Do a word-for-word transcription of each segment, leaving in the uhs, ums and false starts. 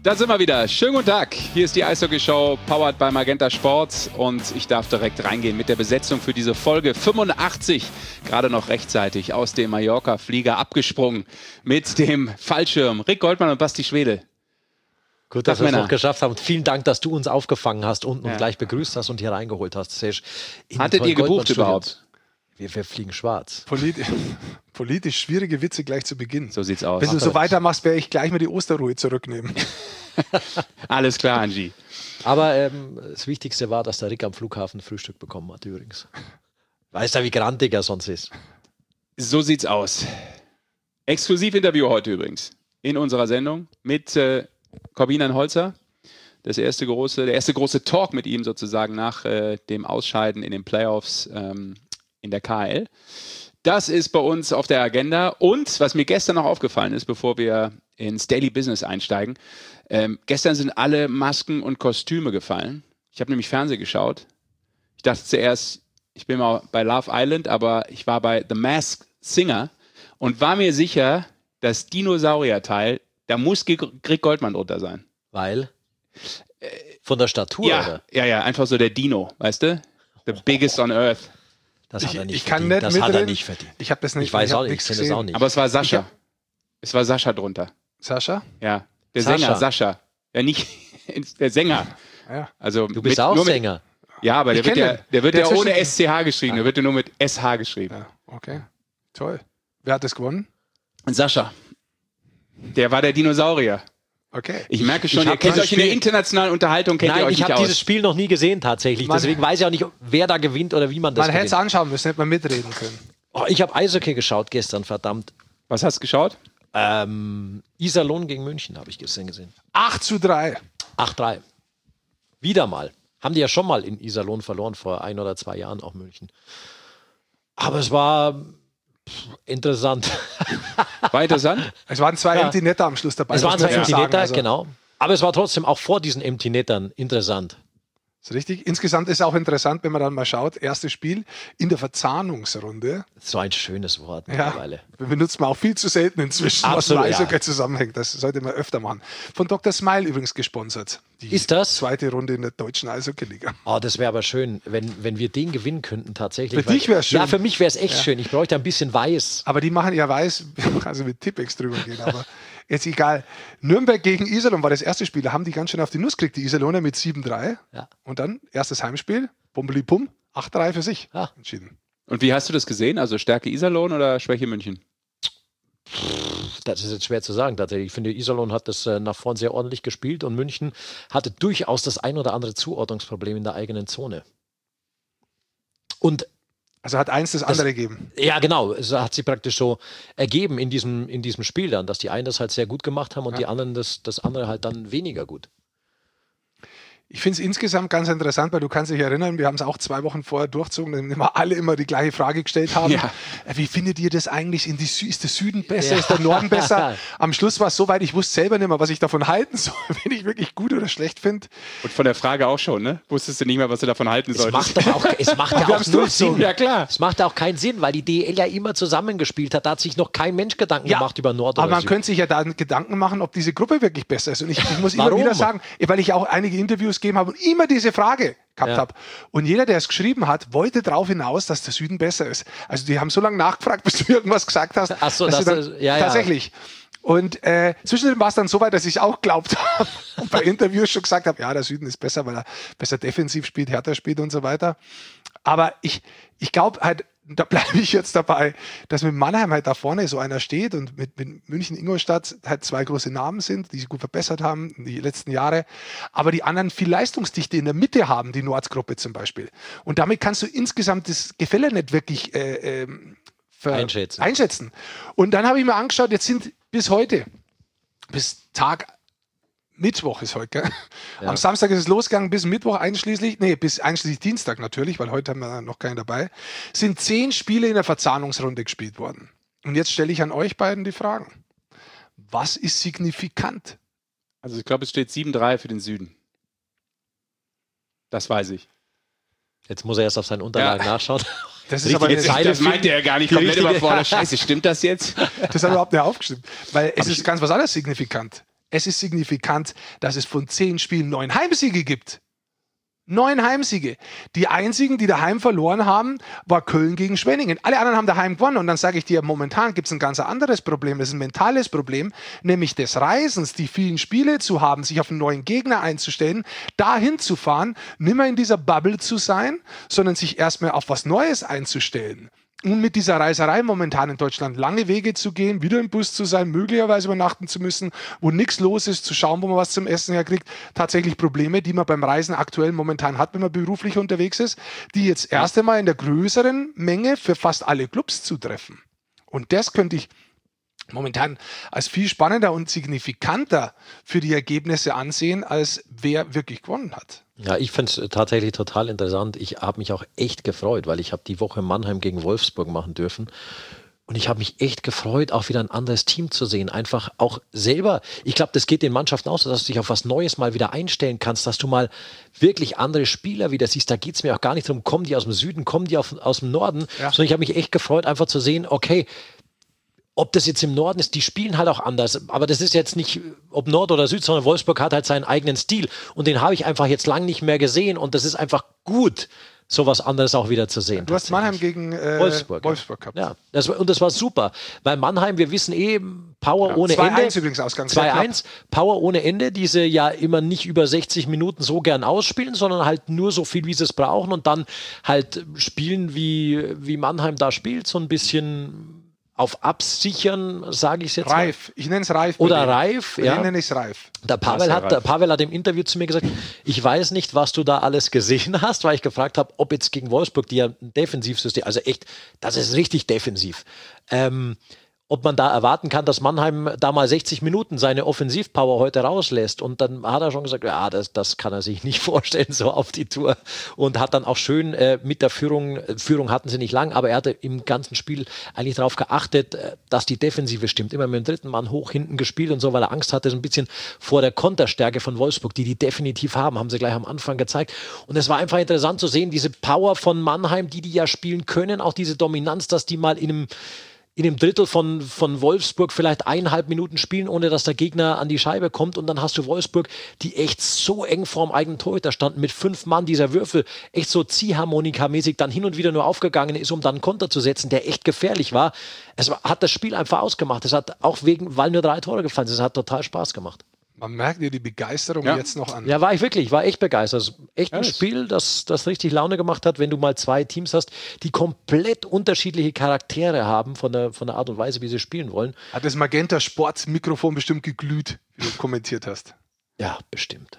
Da sind wir wieder. Schönen guten Tag. Hier ist die Eishockey-Show, powered by Magenta Sport. Und ich darf direkt reingehen mit der Besetzung für diese Folge fünfundachtzig. Gerade noch rechtzeitig aus dem Mallorca-Flieger abgesprungen mit dem Fallschirm. Rick Goldmann und Basti Schwedel. Gut, dass wir es noch geschafft haben. Vielen Dank, dass du uns aufgefangen hast unten ja. und gleich begrüßt hast und hier reingeholt hast. Hattet ihr gebucht überhaupt? Wir, wir fliegen schwarz. Politi politisch schwierige Witze gleich zu Beginn. So sieht's aus. Wenn du so weitermachst, werde ich gleich mal die Osterruhe zurücknehmen. Alles klar, Angie. Aber ähm, das Wichtigste war, dass der Rick am Flughafen Frühstück bekommen hat übrigens. Weißt du, wie grantig er sonst ist? So sieht's aus. Exklusivinterview heute übrigens in unserer Sendung mit äh, Corbinian Holzer. Das erste große, der erste große Talk mit ihm sozusagen nach äh, dem Ausscheiden in den Playoffs ähm, in der K H L. Das ist bei uns auf der Agenda. Und was mir gestern noch aufgefallen ist, bevor wir ins Daily Business einsteigen, ähm, gestern sind alle Masken und Kostüme gefallen. Ich habe nämlich Fernsehen geschaut. Ich dachte zuerst, ich bin mal bei Love Island, aber ich war bei The Masked Singer und war mir sicher, das Dinosaurier-Teil, da muss Rick Goldmann drunter sein. Weil? Von der Statur, ja, oder? Ja, ja, einfach so der Dino, weißt du? The biggest on earth. Das hat er nicht ich, ich kann verdient. nicht Das mitreden. hat er nicht verdient. Ich habe das nicht. Ich weiß ich auch nicht, ich kenne das auch nicht. Aber es war Sascha. Hab... Es war Sascha drunter. Sascha? Ja, der Sascha. Sänger, Sascha. Ja, nicht der Sänger. Ja. Also du bist mit, auch nur mit, Sänger. Ja, aber der ich wird ja, der wird der ja ohne zwischen... S C H geschrieben. Der wird ja nur mit S H geschrieben. Ja, okay. Toll. Wer hat das gewonnen? Sascha. Der war der Dinosaurier. Okay. Ich merke schon, ich ihr kennt euch Spiel... in der internationalen Unterhaltung, kennt Nein, ihr euch ich nicht habe aus. dieses Spiel noch nie gesehen tatsächlich. Man, Deswegen weiß ich auch nicht, wer da gewinnt oder wie man das Man hätte es gewinnt. anschauen müssen, hätte man mitreden können. Oh, ich habe Eishockey geschaut gestern, verdammt. Was hast du geschaut? Ähm, Iserlohn gegen München habe ich gestern gesehen. acht zu drei. acht drei. Wieder mal. Haben die ja schon mal in Iserlohn verloren, vor ein oder zwei Jahren, auch München. Aber es war pff, interessant. War interessant? Es waren zwei Ja. Empty Netter am Schluss dabei. Es waren zwei Empty Netter, also. genau. Aber es war trotzdem auch vor diesen Empty Nettern interessant. Ist richtig. Insgesamt ist auch interessant, wenn man dann mal schaut, erstes Spiel in der Verzahnungsrunde. So ein schönes Wort Ja, mittlerweile. benutzt man auch viel zu selten inzwischen, Absolut, was mit Eishockey ja. zusammenhängt. Das sollte man öfter machen. Von Doktor Smile übrigens gesponsert. Die Ist das? zweite Runde in der deutschen Eishockey-Liga. Oh, das wäre aber schön, wenn, wenn wir den gewinnen könnten tatsächlich. Für dich wäre es schön. Ja, für mich wäre es echt Ja. schön. Ich bräuchte ein bisschen Weiß. Aber die machen ja weiß, also mit Tippex drüber gehen. Aber jetzt egal. Nürnberg gegen Iserlohn war das erste Spiel. Da haben die ganz schön auf die Nuss gekriegt, die Iserlohner mit sieben drei. Ja. Und dann erstes Heimspiel, Bumbeli-Pum, acht drei für sich Ja. entschieden. Und wie hast du das gesehen? Also Stärke Iserlohn oder Schwäche München? Das ist jetzt schwer zu sagen tatsächlich. Ich finde, Iserlohn hat das äh, nach vorn sehr ordentlich gespielt und München hatte durchaus das ein oder andere Zuordnungsproblem in der eigenen Zone. Und Also hat eins das andere gegeben. ja, genau, es hat sich praktisch so ergeben in diesem, in diesem Spiel dann, dass die einen das halt sehr gut gemacht haben und Ja. die anderen das, das andere halt dann weniger gut. Ich finde es insgesamt ganz interessant, weil du kannst dich erinnern, wir haben es auch zwei Wochen vorher durchgezogen, dann immer alle immer die gleiche Frage gestellt haben. Ja. Äh, Wie findet ihr das eigentlich? In die Sü ist der Süden besser? Ja. Ist der Norden besser? Am Schluss war es so weit, ich wusste selber nicht mehr, was ich davon halten soll, wenn ich wirklich gut oder schlecht finde. Und von der Frage auch schon, ne? Wusstest du nicht mehr, was du davon halten Es solltest? macht doch auch, es macht ja Wir auch haben's null durchgezogen. Sinn. Ja, klar. Es macht auch keinen Sinn, weil die D E L ja immer zusammengespielt hat. Da hat sich noch kein Mensch Gedanken Ja, gemacht über Nord Aber oder man Süd. könnte sich ja da Gedanken machen, ob diese Gruppe wirklich besser ist. Und ich, ich muss immer Warum? wieder sagen, weil ich auch einige Interviews gegeben habe und immer diese Frage gehabt Ja. habe. Und jeder, der es geschrieben hat, wollte darauf hinaus, dass der Süden besser ist. Also die haben so lange nachgefragt, bis du irgendwas gesagt hast. Ach so, dass das du dann, ist- ja, ja. tatsächlich. Und äh, zwischendrin war es dann so weit, dass ich es auch glaubt habe und bei Interviews schon gesagt habe, ja, der Süden ist besser, weil er besser defensiv spielt, härter spielt und so weiter. Aber ich, ich glaube halt, da bleibe ich jetzt dabei, dass mit Mannheim halt da vorne so einer steht und mit, mit München, Ingolstadt halt zwei große Namen sind, die sich gut verbessert haben in die letzten Jahre, aber die anderen viel Leistungsdichte in der Mitte haben, die Nordgruppe zum Beispiel. Und damit kannst du insgesamt das Gefälle nicht wirklich äh, ähm, ver- Einschätzen. einschätzen. Und dann habe ich mir angeschaut, jetzt sind bis heute, bis Tag Mittwoch ist heute, gell? Ja. Am Samstag ist es losgegangen, bis Mittwoch einschließlich, nee, bis einschließlich Dienstag natürlich, weil heute haben wir noch keinen dabei, sind zehn Spiele in der Verzahnungsrunde gespielt worden. Und jetzt stelle ich an euch beiden die Fragen. Was ist signifikant? Also ich glaube, es steht sieben drei für den Süden. Das weiß ich. Jetzt muss er erst auf seine Unterlagen Ja. nachschauen. Das ist aber Jetzt, eine, das meinte er gar nicht. Die Komplett richtige- überfordert. Scheiße, stimmt das jetzt? das hat überhaupt nicht aufgestimmt. Weil es Aber ist ich- ganz was anderes signifikant. es ist signifikant, dass es von zehn Spielen neun Heimsiege gibt. Neun Heimsiege. Die einzigen, die daheim verloren haben, war Köln gegen Schwenningen. Alle anderen haben daheim gewonnen. Und dann sage ich dir, momentan gibt es ein ganz anderes Problem. Das ist ein mentales Problem, nämlich des Reisens, die vielen Spiele zu haben, sich auf einen neuen Gegner einzustellen, dahin zu fahren, nicht mehr in dieser Bubble zu sein, sondern sich erstmal auf was Neues einzustellen. Und mit dieser Reiserei momentan in Deutschland lange Wege zu gehen, wieder im Bus zu sein, möglicherweise übernachten zu müssen, wo nichts los ist, zu schauen, wo man was zum Essen herkriegt. Tatsächlich Probleme, die man beim Reisen aktuell momentan hat, wenn man beruflich unterwegs ist, die jetzt erst einmal in der größeren Menge für fast alle Clubs zutreffen. Und das könnte ich momentan als viel spannender und signifikanter für die Ergebnisse ansehen, als wer wirklich gewonnen hat. Ja, ich finde es tatsächlich total interessant. Ich habe mich auch echt gefreut, weil ich habe die Woche Mannheim gegen Wolfsburg machen dürfen. Und ich habe mich echt gefreut, auch wieder ein anderes Team zu sehen. Einfach auch selber, ich glaube, das geht den Mannschaften aus, dass du dich auf was Neues mal wieder einstellen kannst, dass du mal wirklich andere Spieler wieder siehst. Da geht es mir auch gar nicht darum, kommen die aus dem Süden, kommen die auf, aus dem Norden, ja. Sondern ich habe mich echt gefreut, einfach zu sehen, okay, ob das jetzt im Norden ist, die spielen halt auch anders. Aber das ist jetzt nicht, ob Nord oder Süd, sondern Wolfsburg hat halt seinen eigenen Stil. Und den habe ich einfach jetzt lang nicht mehr gesehen. Und das ist einfach gut, sowas anderes auch wieder zu sehen. Du hast Mannheim gegen äh, Wolfsburg, Wolfsburg gehabt. Ja, das, und das war super. Weil Mannheim, wir wissen eh, Power ja, ohne zwei Ende. eins übrigens Ausgang. zwei eins, Power ohne Ende, die sie ja immer nicht über sechzig Minuten so gern ausspielen, sondern halt nur so viel, wie sie es brauchen. Und dann halt spielen, wie, wie Mannheim da spielt, so ein bisschen auf Absichern, sage ich es jetzt Reif, mal. Ich nenne es Reif. Oder Reif, ja. Ich nenne es Reif. Der Pavel, hat, der Pavel hat im Interview zu mir gesagt, ich weiß nicht, was du da alles gesehen hast, weil ich gefragt habe, ob jetzt gegen Wolfsburg, die ja ein Defensivsystem, also echt, das ist richtig defensiv, ähm, ob man da erwarten kann, dass Mannheim da mal sechzig Minuten seine Offensivpower heute rauslässt. Und dann hat er schon gesagt, ja, das, das kann er sich nicht vorstellen, so auf die Tour. Und hat dann auch schön äh, mit der Führung, Führung hatten sie nicht lang, aber er hatte im ganzen Spiel eigentlich darauf geachtet, äh, dass die Defensive stimmt. Immer mit dem dritten Mann hoch hinten gespielt und so, weil er Angst hatte, so ein bisschen vor der Konterstärke von Wolfsburg, die die definitiv haben, haben sie gleich am Anfang gezeigt. Und es war einfach interessant zu sehen, diese Power von Mannheim, die die ja spielen können, auch diese Dominanz, dass die mal in einem in dem Drittel von, von Wolfsburg vielleicht eineinhalb Minuten spielen, ohne dass der Gegner an die Scheibe kommt. Und dann hast du Wolfsburg, die echt so eng vorm eigenen Torhüter standen, mit fünf Mann, dieser Würfel echt so Ziehharmonika-mäßig dann hin und wieder nur aufgegangen ist, um dann einen Konter zu setzen, der echt gefährlich war. Es hat das Spiel einfach ausgemacht. Es hat auch wegen, weil nur drei Tore gefallen sind, es hat total Spaß gemacht. Man merkt dir die Begeisterung ja. jetzt noch an. Ja, war ich wirklich, war echt begeistert. Echt ein ja, Spiel, das, das richtig Laune gemacht hat, wenn du mal zwei Teams hast, die komplett unterschiedliche Charaktere haben von der, von der Art und Weise, wie sie spielen wollen. Hat das Magenta Sports Mikrofon bestimmt geglüht, wie du kommentiert hast? Ja, bestimmt.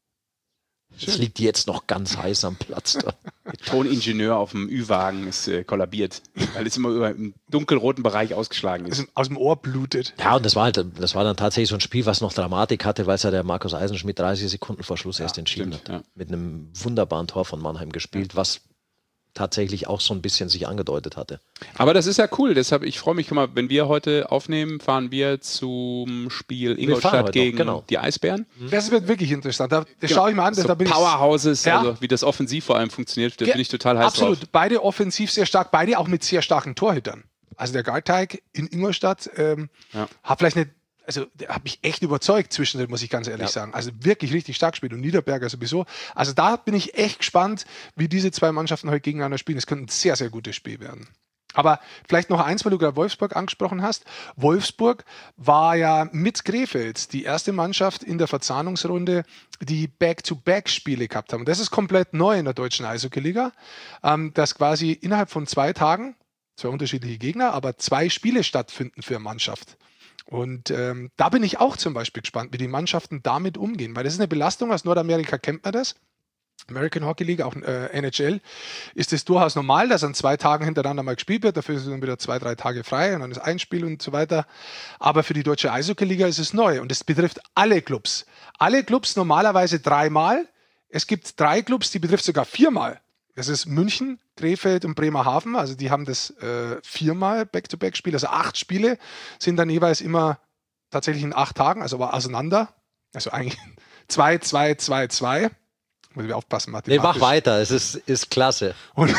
Es liegt jetzt noch ganz heiß am Platz da. Der Toningenieur auf dem Ü-Wagen ist äh, kollabiert, weil es immer über im dunkelroten Bereich ausgeschlagen ist. Aus dem Ohr blutet. Ja, und das war halt, das war dann tatsächlich so ein Spiel, was noch Dramatik hatte, weil es ja der Markus Eisenschmidt dreißig Sekunden vor Schluss ja, erst entschieden stimmt, hat. Ja. Mit einem wunderbaren Tor von Mannheim gespielt, ja. was tatsächlich auch so ein bisschen sich angedeutet hatte. Aber das ist ja cool, deshalb, ich freue mich, guck mal, wenn wir heute aufnehmen, fahren wir zum Spiel Ingolstadt gegen noch, genau. die Eisbären. Das wird wirklich interessant, das genau. schaue ich mir an. So da bin Powerhouses, ja. also wie das offensiv vor allem funktioniert, da ja, bin ich total heiß absolut. drauf. Beide offensiv sehr stark, beide auch mit sehr starken Torhütern. Also der Garteig in Ingolstadt ähm, ja. hat vielleicht nicht Also, der hat mich echt überzeugt zwischendrin, muss ich ganz ehrlich ja. sagen. Also wirklich richtig stark gespielt und Niederberger sowieso. Also da bin ich echt gespannt, wie diese zwei Mannschaften heute gegeneinander spielen. Es könnte ein sehr, sehr gutes Spiel werden. Aber vielleicht noch eins, weil du gerade Wolfsburg angesprochen hast. Wolfsburg war ja mit Krefeld die erste Mannschaft in der Verzahnungsrunde, die Back-to-Back-Spiele gehabt haben. Und das ist komplett neu in der deutschen Eishockey-Liga, ähm, dass quasi innerhalb von zwei Tagen, zwei unterschiedliche Gegner, aber zwei Spiele stattfinden für eine Mannschaft. Und ähm, da bin ich auch zum Beispiel gespannt, wie die Mannschaften damit umgehen, weil das ist eine Belastung. Aus Nordamerika kennt man das. American Hockey League, auch äh, N H L, ist es durchaus normal, dass an zwei Tagen hintereinander mal gespielt wird. Dafür sind dann wieder zwei, drei Tage frei und dann ist ein Spiel und so weiter. Aber für die deutsche Eishockey-Liga ist es neu und es betrifft alle Clubs. Alle Clubs normalerweise dreimal. Es gibt drei Clubs, die betrifft sogar viermal. Das ist München, Krefeld und Bremerhaven. Also die haben das äh, viermal Back-to-Back-Spiel. Also acht Spiele sind dann jeweils immer tatsächlich in acht Tagen, also aber auseinander. Also eigentlich zwei, zwei, zwei, zwei. Muss ich aufpassen, mathematisch. Nee, mach weiter, es ist, ist klasse. Und,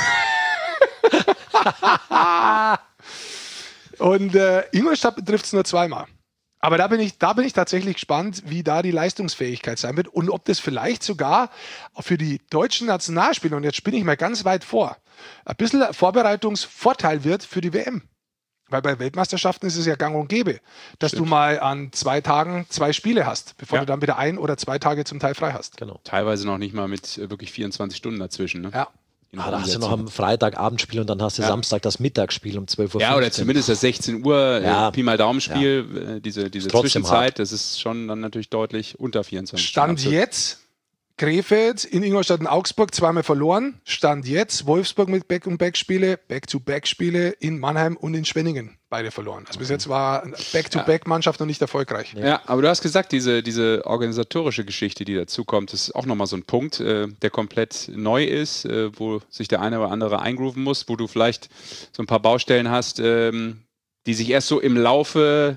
und äh, Ingolstadt betrifft es nur zweimal. Aber da bin ich, da bin ich tatsächlich gespannt, wie da die Leistungsfähigkeit sein wird und ob das vielleicht sogar für die deutschen Nationalspieler, und jetzt spinne ich mal ganz weit vor, ein bisschen Vorbereitungsvorteil wird für die W M. Weil bei Weltmeisterschaften ist es ja gang und gäbe, dass Stimmt. du mal an zwei Tagen zwei Spiele hast, bevor ja. du dann wieder ein oder zwei Tage zum Teil frei hast. Genau. Teilweise noch nicht mal mit äh, wirklich vierundzwanzig Stunden dazwischen. Ne? Ja. Ah, da hast du noch am Freitagabendspiel und dann hast du ja. Samstag das Mittagsspiel um zwölf Uhr fünfzehn. Ja, oder zumindest das sechzehn Uhr ja. äh, Pi mal Daumenspiel, ja. äh, diese, diese Zwischenzeit, hart. Das ist schon dann natürlich deutlich unter vierundzwanzig Stand Stunden. Jetzt Krefeld in Ingolstadt und Augsburg zweimal verloren. Stand jetzt Wolfsburg mit Back-and-Back-Spiele, Back-to-Back-Spiele in Mannheim und in Schwenningen. Beide verloren. Also bis jetzt war Back-to-Back-Mannschaft noch nicht erfolgreich. Ja. ja, aber du hast gesagt, diese, diese organisatorische Geschichte, die dazu kommt, ist auch nochmal so ein Punkt, äh, der komplett neu ist, äh, wo sich der eine oder andere eingrooven muss, wo du vielleicht so ein paar Baustellen hast, ähm, die sich erst so im Laufe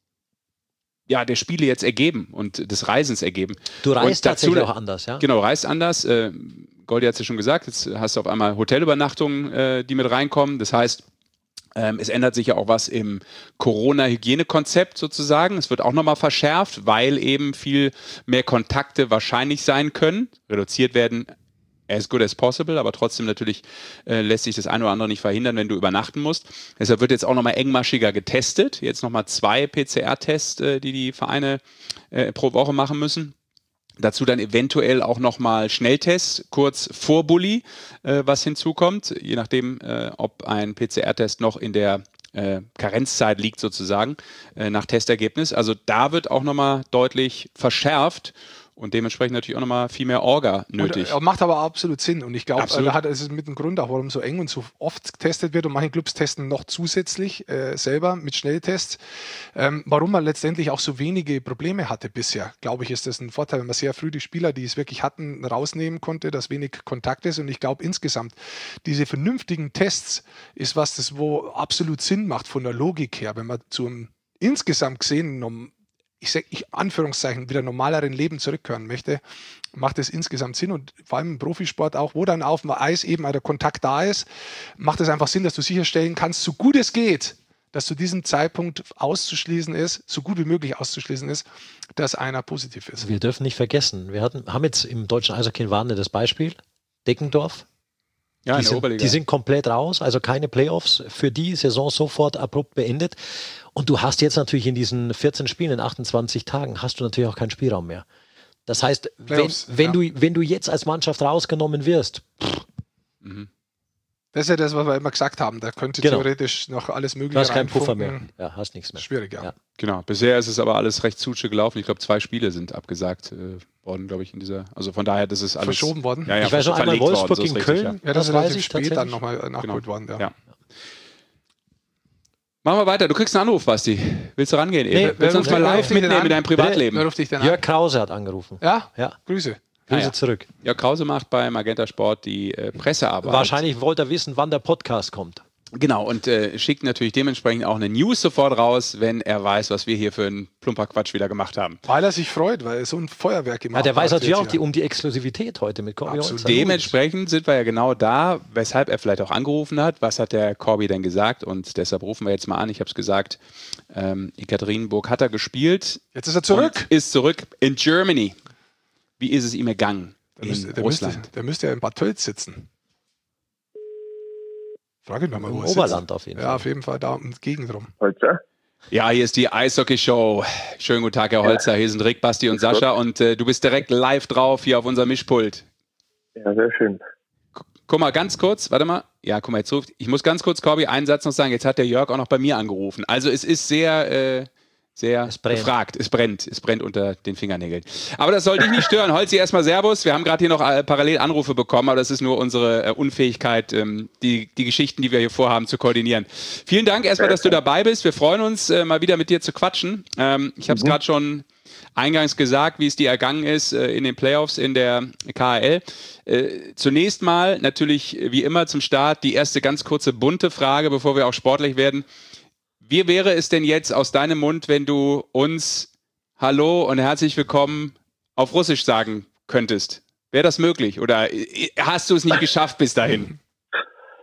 ja, der Spiele jetzt ergeben und des Reisens ergeben. Du reist dazu, tatsächlich auch anders, ja? Genau, reist anders. Äh, Goldi hat es ja schon gesagt, jetzt hast du auf einmal Hotelübernachtungen, äh, die mit reinkommen. Das heißt, ähm, es ändert sich ja auch was im Corona-Hygienekonzept sozusagen. Es wird auch nochmal verschärft, weil eben viel mehr Kontakte wahrscheinlich sein können, reduziert werden. As good as possible, aber trotzdem natürlich äh, lässt sich das eine oder andere nicht verhindern, wenn du übernachten musst. Deshalb wird jetzt auch nochmal engmaschiger getestet. Jetzt nochmal zwei P C R-Tests, äh, die die Vereine äh, pro Woche machen müssen. Dazu dann eventuell auch nochmal Schnelltests, kurz vor Bulli, äh, was hinzukommt, je nachdem, äh, ob ein P C R-Test noch in der äh, Karenzzeit liegt sozusagen, äh, nach Testergebnis. Also da wird auch nochmal deutlich verschärft. Und dementsprechend natürlich auch nochmal viel mehr Orga nötig. Und, äh, macht aber absolut Sinn. Und ich glaube, äh, da hat es mit dem Grund auch, warum so eng und so oft getestet wird. Und manche Clubs testen noch zusätzlich äh, selber mit Schnelltests. Ähm, warum man letztendlich auch so wenige Probleme hatte bisher, glaube ich, ist das ein Vorteil, wenn man sehr früh die Spieler, die es wirklich hatten, rausnehmen konnte, dass wenig Kontakt ist. Und ich glaube insgesamt, diese vernünftigen Tests ist was, das wo absolut Sinn macht von der Logik her, wenn man zum insgesamt gesehen um ich sage, ich Anführungszeichen, wieder normaleren Leben zurückkehren möchte, macht es insgesamt Sinn und vor allem im Profisport auch, wo dann auf dem Eis eben der Kontakt da ist, macht es einfach Sinn, dass du sicherstellen kannst, so gut es geht, dass zu diesem Zeitpunkt auszuschließen ist, so gut wie möglich auszuschließen ist, dass einer positiv ist. Wir dürfen nicht vergessen, wir hatten, haben jetzt im deutschen Eishockey in Warne das Beispiel, Deckendorf. Ja, die, in der sind, Oberliga. die sind komplett raus, also keine Playoffs, für die Saison sofort abrupt beendet. Und du hast jetzt natürlich in diesen vierzehn Spielen, in achtundzwanzig Tagen, hast du natürlich auch keinen Spielraum mehr. Das heißt, Playoffs, wenn, wenn, ja. du, wenn du jetzt als Mannschaft rausgenommen wirst, mhm. das ist ja das, was wir immer gesagt haben, da könnte genau. theoretisch noch alles Mögliche Du hast keinen Puffer mehr, ja, hast nichts mehr. Schwierig, ja. ja. Genau, bisher ist es aber alles recht zutsche gelaufen. Ich glaube, zwei Spiele sind abgesagt äh, worden, glaube ich, in dieser, also von daher, das ist alles verschoben worden. Ja, ja, ich weiß noch einmal Wolfsburg worden, so gegen Köln, richtig, ja. ja, das, das ist relativ spät dann nochmal nachgeholt genau. worden, ja. ja. Machen wir weiter. Du kriegst einen Anruf, Basti. Willst du rangehen? Nee, Willst du uns mal live mitnehmen in deinem Privatleben? Jörg Krause hat angerufen. Ja? Ja. Grüße. Grüße ah, ja. zurück. Jörg Krause macht bei Magenta Sport die äh, Pressearbeit. Wahrscheinlich wollte er wissen, wann der Podcast kommt. Genau, und äh, schickt natürlich dementsprechend auch eine News sofort raus, wenn er weiß, was wir hier für einen plumper Quatsch wieder gemacht haben. Weil er sich freut, weil er so ein Feuerwerk gemacht hat. Ja, der weiß natürlich auch die, um die Exklusivität heute mit Corby. Dementsprechend sind wir ja genau da, weshalb er vielleicht auch angerufen hat. Was hat der Corby denn gesagt? Und deshalb rufen wir jetzt mal an. Ich habe es gesagt, ähm, Ekaterinburg hat er gespielt. Jetzt ist er zurück. Und ist zurück in Germany. Wie ist es ihm ergangen der in müsste, der Russland? Müsste, der müsste ja in Bad Tölz sitzen. Frage nochmal, wo Im Oberland auf jeden ja, Fall. Ja, auf jeden Fall da um die Gegend rum. Holzer? Ja, hier ist die Eishockey-Show. Schönen guten Tag, Herr Holzer. Ja. Hier sind Rick, Basti und Sascha und äh, du bist direkt live drauf hier auf unserem Mischpult. Ja, sehr schön. G- guck mal, ganz kurz, warte mal. Ja, guck mal, jetzt ruft, ich muss ganz kurz, Corby, einen Satz noch sagen. Jetzt hat der Jörg auch noch bei mir angerufen. Also es ist sehr... Äh, Sehr es gefragt. Es brennt. Es brennt unter den Fingernägeln. Aber das soll dich nicht stören. Holzi, erstmal Servus. Wir haben gerade hier noch äh, parallel Anrufe bekommen, aber das ist nur unsere äh, Unfähigkeit, ähm, die, die Geschichten, die wir hier vorhaben, zu koordinieren. Vielen Dank erstmal, dass du dabei bist. Wir freuen uns, äh, mal wieder mit dir zu quatschen. Ähm, ich habe es mhm. gerade schon eingangs gesagt, wie es dir ergangen ist äh, in den Playoffs in der K H L. Äh, zunächst mal natürlich, wie immer, zum Start die erste ganz kurze bunte Frage, bevor wir auch sportlich werden. Wie wäre es denn jetzt aus deinem Mund, wenn du uns Hallo und herzlich willkommen auf Russisch sagen könntest? Wäre das möglich oder hast du es nicht geschafft bis dahin?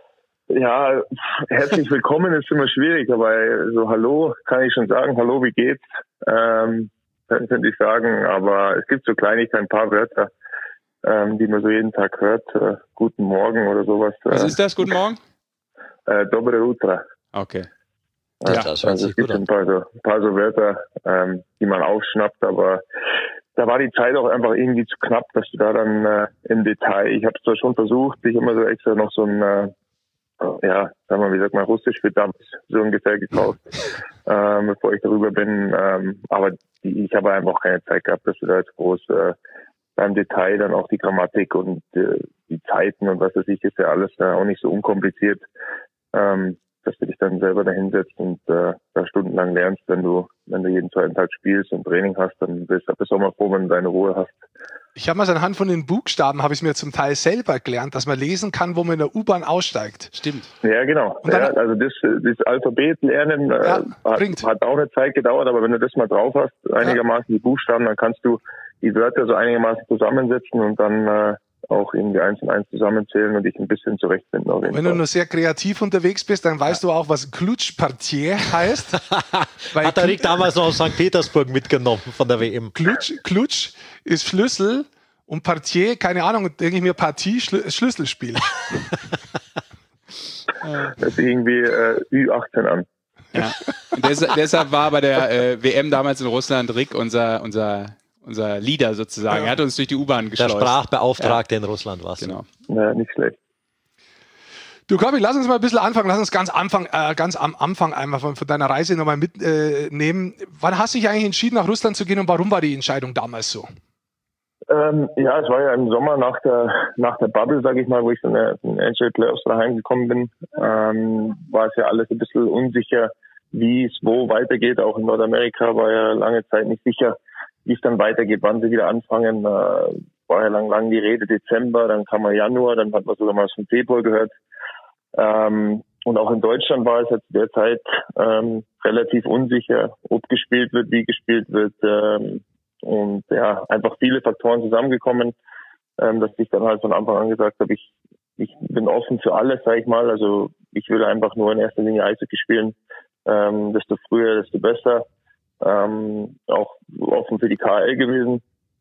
Ja, herzlich willkommen ist immer schwierig, aber so Hallo kann ich schon sagen. Hallo, wie geht's? Ähm, könnte ich sagen, aber es gibt so Kleinigkeiten, ein paar Wörter, ähm, die man so jeden Tag hört. Äh, guten Morgen oder sowas. Was ist das? Guten Morgen? Äh, Dobre Utra. Okay. Ja, das hört also sich es gibt gut an. ein paar so, ein paar so Wörter, ähm, die man aufschnappt, aber da war die Zeit auch einfach irgendwie zu knapp, dass du da dann äh, im Detail, ich habe es zwar schon versucht, sich immer so extra noch so ein, äh, ja, sagen wir, wie sagt man, russisch für Dampf, so ungefähr gekauft, ähm, bevor ich darüber bin, ähm, aber die, ich habe einfach keine Zeit gehabt, dass du da jetzt groß äh, beim Detail dann auch die Grammatik und äh, die Zeiten und was weiß ich, ist ja alles äh, auch nicht so unkompliziert, ähm, dass du dich dann selber da hinsetzt und äh, da stundenlang lernst, wenn du wenn du jeden zweiten Tag spielst und Training hast, dann bist du auch mal froh, wenn du deine Ruhe hast. Ich habe mal so anhand von den Buchstaben, habe ich mir zum Teil selber gelernt, dass man lesen kann, wo man in der U-Bahn aussteigt. Stimmt. Ja, genau. Und dann, ja, also das, das Alphabet lernen äh, ja, hat, bringt. hat auch eine Zeit gedauert, aber wenn du das mal drauf hast, einigermaßen die Buchstaben, dann kannst du die Wörter so einigermaßen zusammensetzen und dann äh, auch irgendwie eins und eins zusammenzählen und dich ein bisschen zurechtfinden. Auf jeden Wenn Fall. du nur sehr kreativ unterwegs bist, dann weißt ja. du auch, was Klutschpartier heißt. Weil Hat der Rick damals noch aus Sankt Petersburg mitgenommen von der W M. Klutsch, Klutsch ist Schlüssel und Partier, keine Ahnung, denke ich mir, Partie, Schlü Schlüsselspiel. Das ist irgendwie äh, Ü achtzehn an. Ja. Und des, deshalb war bei der äh, W M damals in Russland Rick unser, unser, unser Leader sozusagen. Ja. Er hat uns durch die U-Bahn Der geschleust. Sprachbeauftragte ja. in Russland war es. Genau. Ja, nicht schlecht. Du, Corby, lass uns mal ein bisschen anfangen. Lass uns ganz, Anfang, äh, ganz am Anfang einmal von, von deiner Reise nochmal mitnehmen. Äh, Wann hast du dich eigentlich entschieden, nach Russland zu gehen und warum war die Entscheidung damals so? Ähm, ja, es war ja im Sommer nach der nach der Bubble, sage ich mal, wo ich in den N H L Playoffs daheim gekommen bin, ähm, war es ja alles ein bisschen unsicher, wie es wo weitergeht. Auch in Nordamerika war ja lange Zeit nicht sicher, wie es dann weitergeht, wann sie wieder anfangen. Äh, war ja lang, lang die Rede Dezember, dann kam mal Januar, dann hat man sogar mal vom Februar gehört. Ähm, und auch in Deutschland war es ja zu der Zeit ähm, relativ unsicher, ob gespielt wird, wie gespielt wird. Ähm, und ja, einfach viele Faktoren zusammengekommen, ähm, dass ich dann halt von Anfang an gesagt habe, ich, ich bin offen für alles, sag ich mal. Also ich würde einfach nur in erster Linie Eishockey spielen. Ähm, desto früher, desto besser. Ähm, auch offen für die K H L gewesen.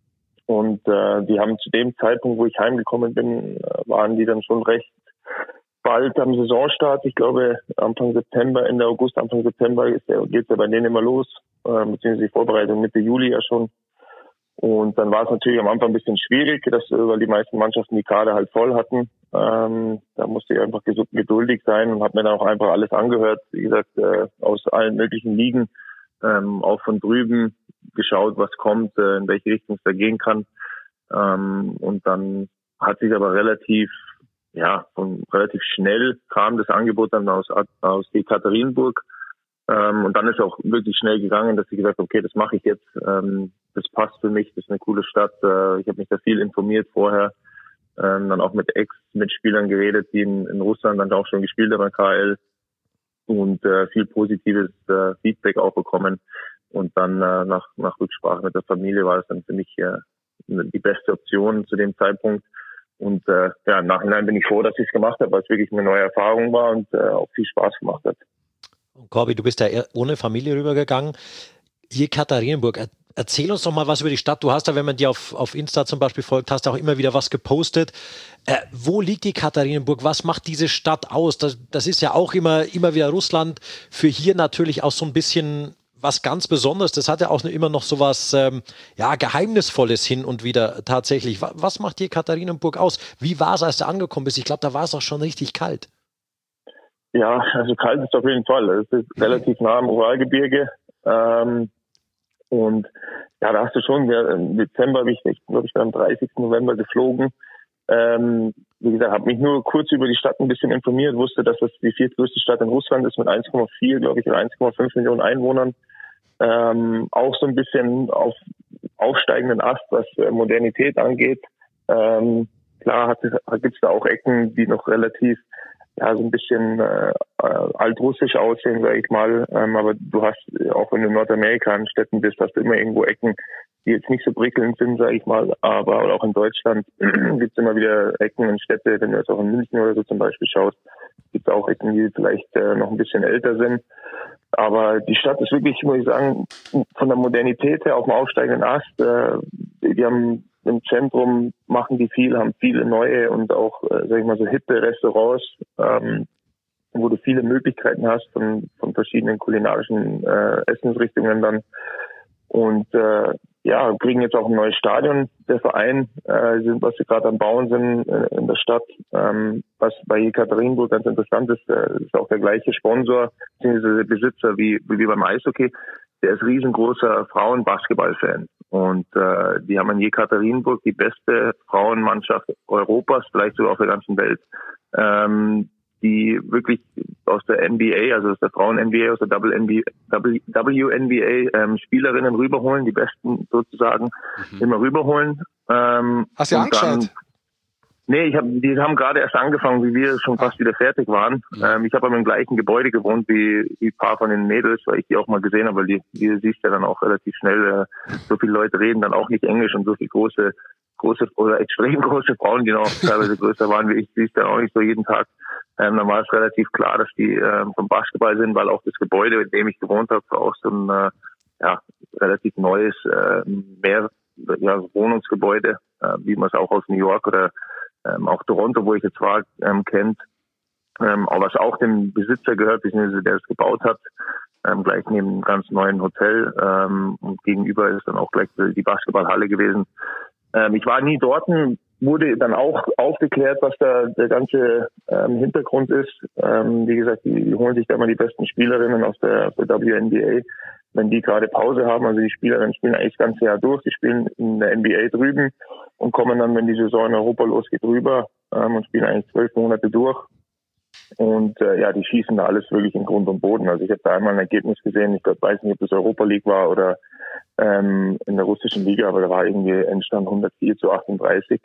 Und äh, die haben zu dem Zeitpunkt, wo ich heimgekommen bin, waren die dann schon recht bald am Saisonstart. Ich glaube, Anfang September, Ende August, Anfang September geht es ja bei denen immer los, äh, beziehungsweise die Vorbereitung Mitte Juli ja schon. Und dann war es natürlich am Anfang ein bisschen schwierig, dass, weil die meisten Mannschaften die Kader halt voll hatten. Ähm, da musste ich einfach geduldig sein und habe mir dann auch einfach alles angehört. Wie gesagt, äh, aus allen möglichen Ligen, ähm, auch von drüben geschaut, was kommt, äh, in welche Richtung es da gehen kann. Ähm, und dann hat sich aber relativ, ja, und relativ schnell kam das Angebot dann aus aus Ekaterinburg. Ähm, und dann ist auch wirklich schnell gegangen, dass ich gesagt habe, okay, das mache ich jetzt. Ähm, das passt für mich, das ist eine coole Stadt. Äh, ich habe mich da viel informiert vorher. Ähm, dann auch mit Ex-Mitspielern geredet, die in, in Russland dann auch schon gespielt haben bei K H L. Und äh, viel positives äh, Feedback auch bekommen. Und dann äh, nach, nach Rücksprache mit der Familie war es dann für mich äh, die beste Option zu dem Zeitpunkt. Und äh, ja, im Nachhinein bin ich froh, dass ich es gemacht habe, weil es wirklich eine neue Erfahrung war und äh, auch viel Spaß gemacht hat. Corby, du bist ja ohne Familie rübergegangen. Hier Ekaterinburg, er, erzähl uns doch mal was über die Stadt. Du hast da, wenn man dir auf, auf Insta zum Beispiel folgt, hast auch immer wieder was gepostet. Äh, wo liegt die Ekaterinburg? Was macht diese Stadt aus? Das, das ist ja auch immer, immer wieder Russland. Für hier natürlich auch so ein bisschen was ganz Besonderes. Das hat ja auch immer noch so was ähm, ja, Geheimnisvolles hin und wieder tatsächlich. Was, was macht die Ekaterinburg aus? Wie war es, als du angekommen bist? Ich glaube, da war es auch schon richtig kalt. Ja, also kalt ist auf jeden Fall. Es ist relativ nah am Uralgebirge. Ähm, und ja, da hast du schon, ja, im Dezember bin ich, glaube ich, am dreißigsten November geflogen. Ähm, wie gesagt, habe mich nur kurz über die Stadt ein bisschen informiert, wusste, dass das die viertgrößte Stadt in Russland ist mit eins Komma vier, glaube ich, oder eins Komma fünf Millionen Einwohnern. Ähm, auch so ein bisschen auf aufsteigenden Ast, was äh, Modernität angeht. Ähm, klar gibt es da auch Ecken, die noch relativ ja so ein bisschen äh, altrussisch aussehen, sage ich mal. Ähm, aber du hast, auch wenn du in Nordamerika in Städten bist, hast du immer irgendwo Ecken, die jetzt nicht so prickelnd sind, sage ich mal. Aber auch in Deutschland gibt es immer wieder Ecken und Städte, wenn du jetzt auch in München oder so zum Beispiel schaust, gibt auch welche, die vielleicht äh, noch ein bisschen älter sind. Aber die Stadt ist wirklich, muss ich sagen, von der Modernität her auf dem aufsteigenden Ast. Äh, die haben im Zentrum, machen die viel, haben viele neue und auch, äh, sag ich mal, so hippe Restaurants, ähm, wo du viele Möglichkeiten hast von, von verschiedenen kulinarischen äh, Essensrichtungen dann. Und äh, ja, kriegen jetzt auch ein neues Stadion. Der Verein, äh, sind, was sie gerade am Bauen sind äh, in der Stadt, ähm, was bei Jekaterinburg ganz interessant ist, äh, ist auch der gleiche Sponsor, beziehungsweise Besitzer wie, wie beim Eishockey. Der ist riesengroßer Frauenbasketball-Fan. Und äh, die haben in Jekaterinburg die beste Frauenmannschaft Europas, vielleicht sogar auf der ganzen Welt. Ähm, die wirklich aus der N B A, also aus der Frauen-N B A, aus der W N B A ähm, Spielerinnen rüberholen, die besten sozusagen mhm. immer rüberholen. Ähm, Hast du angeschaut? Dann, nee, ich hab, die haben gerade erst angefangen, wie wir schon fast wieder fertig waren. Mhm. Ähm, ich habe aber im gleichen Gebäude gewohnt wie, wie ein paar von den Mädels, weil ich die auch mal gesehen habe, weil die, die siehst ja dann auch relativ schnell, äh, so viele Leute reden dann auch nicht Englisch und so viele große, große oder extrem große Frauen, die noch teilweise größer waren wie ich, siehst dann auch nicht so jeden Tag. Ähm, dann war es relativ klar, dass die ähm, vom Basketball sind, weil auch das Gebäude, in dem ich gewohnt habe, war auch so ein äh, ja, relativ neues äh, mehr ja, Wohnungsgebäude, äh, wie man es auch aus New York oder ähm, auch Toronto, wo ich jetzt war, ähm, kennt. Ähm, aber was auch dem Besitzer gehört, beziehungsweise der es gebaut hat, ähm, gleich neben einem ganz neuen Hotel. Ähm, und gegenüber ist dann auch gleich die Basketballhalle gewesen. Ähm, ich war nie dort, wurde dann auch aufgeklärt, was da der ganze ähm, Hintergrund ist. Ähm, wie gesagt, die, die holen sich da mal die besten Spielerinnen aus der, aus der W N B A, wenn die gerade Pause haben. Also die Spielerinnen spielen eigentlich das ganze Jahr durch. Die spielen in der N B A drüben und kommen dann, wenn die Saison in Europa losgeht, rüber ähm, und spielen eigentlich zwölf Monate durch. Und äh, ja, die schießen da alles wirklich in Grund und Boden. Also ich habe da einmal ein Ergebnis gesehen, ich glaub, weiß nicht, ob das Europa League war oder ähm, in der russischen Liga, aber da war irgendwie Endstand hundertvier zu achtunddreißig.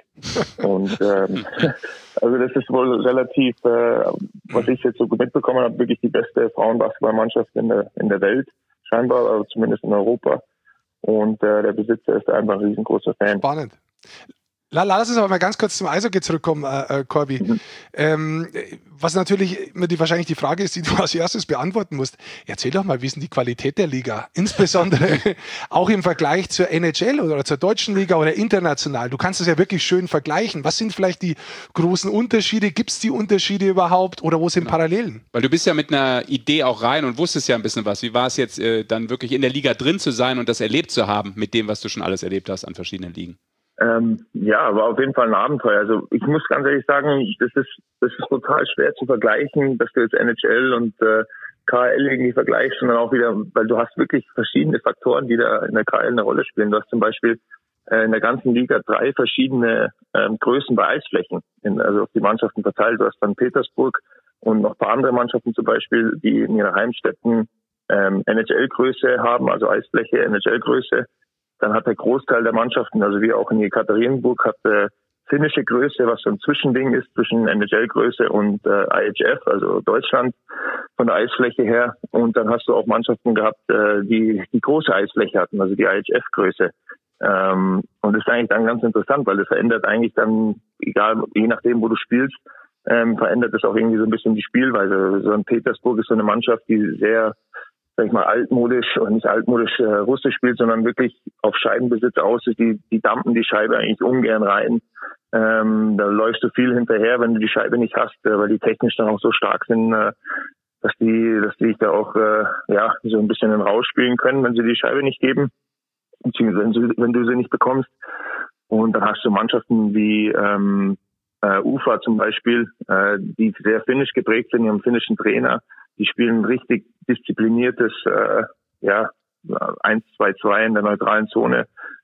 Und ähm, also das ist wohl relativ, äh, was ich jetzt so mitbekommen habe, wirklich die beste Frauenbasketballmannschaft in der in der Welt, scheinbar, also zumindest in Europa. Und äh, der Besitzer ist einfach ein riesengroßer Fan. Spannend. Lass uns aber mal ganz kurz zum Eishockey zurückkommen, äh, Corby. Mhm. Ähm, was natürlich immer die, wahrscheinlich die Frage ist, die du als erstes beantworten musst. Erzähl doch mal, wie ist denn die Qualität der Liga? Insbesondere auch im Vergleich zur N H L oder zur deutschen Liga oder international. Du kannst es ja wirklich schön vergleichen. Was sind vielleicht die großen Unterschiede? Gibt es die Unterschiede überhaupt oder wo sind genau. Parallelen? Weil du bist ja mit einer Idee auch rein und wusstest ja ein bisschen was. Wie war es jetzt, äh, dann wirklich in der Liga drin zu sein und das erlebt zu haben mit dem, was du schon alles erlebt hast an verschiedenen Ligen? Ähm, ja, war auf jeden Fall ein Abenteuer. Also ich muss ganz ehrlich sagen, das ist das ist total schwer zu vergleichen, dass du jetzt N H L und äh, K L irgendwie vergleichst, sondern auch wieder, weil du hast wirklich verschiedene Faktoren, die da in der K L eine Rolle spielen. Du hast zum Beispiel äh, in der ganzen Liga drei verschiedene ähm, Größen bei Eisflächen, in, also auf die Mannschaften verteilt. Du hast dann Petersburg und noch ein paar andere Mannschaften zum Beispiel, die in ihren Heimstätten ähm, N H L-Größe haben, also Eisfläche, N H L-Größe. Dann hat der Großteil der Mannschaften, also wie auch in Jekaterinburg, hat äh, finnische Größe, was so ein Zwischending ist zwischen N H L-Größe und äh, I H F, also Deutschland von der Eisfläche her. Und dann hast du auch Mannschaften gehabt, äh, die die große Eisfläche hatten, also die I H F-Größe. Ähm, und das ist eigentlich dann ganz interessant, weil das verändert eigentlich dann, egal, je nachdem, wo du spielst, ähm, verändert das auch irgendwie so ein bisschen die Spielweise. So in Petersburg ist so eine Mannschaft, die sehr, sag ich mal, altmodisch, oder nicht altmodisch äh, russisch spielt, sondern wirklich auf Scheibenbesitz aus ist. Die, die dampen die Scheibe eigentlich ungern rein. Ähm, da läufst du viel hinterher, wenn du die Scheibe nicht hast, äh, weil die technisch dann auch so stark sind, äh, dass die, dass die dich da auch, äh, ja, so ein bisschen in Rausch spielen können, wenn sie die Scheibe nicht geben, beziehungsweise wenn, sie, wenn du sie nicht bekommst. Und dann hast du Mannschaften wie, ähm, äh, U F A zum Beispiel, äh, die sehr finnisch geprägt sind, ihrem finnischen Trainer. Die spielen richtig diszipliniertes, äh, ja, eins zwei zwei in der neutralen Zone,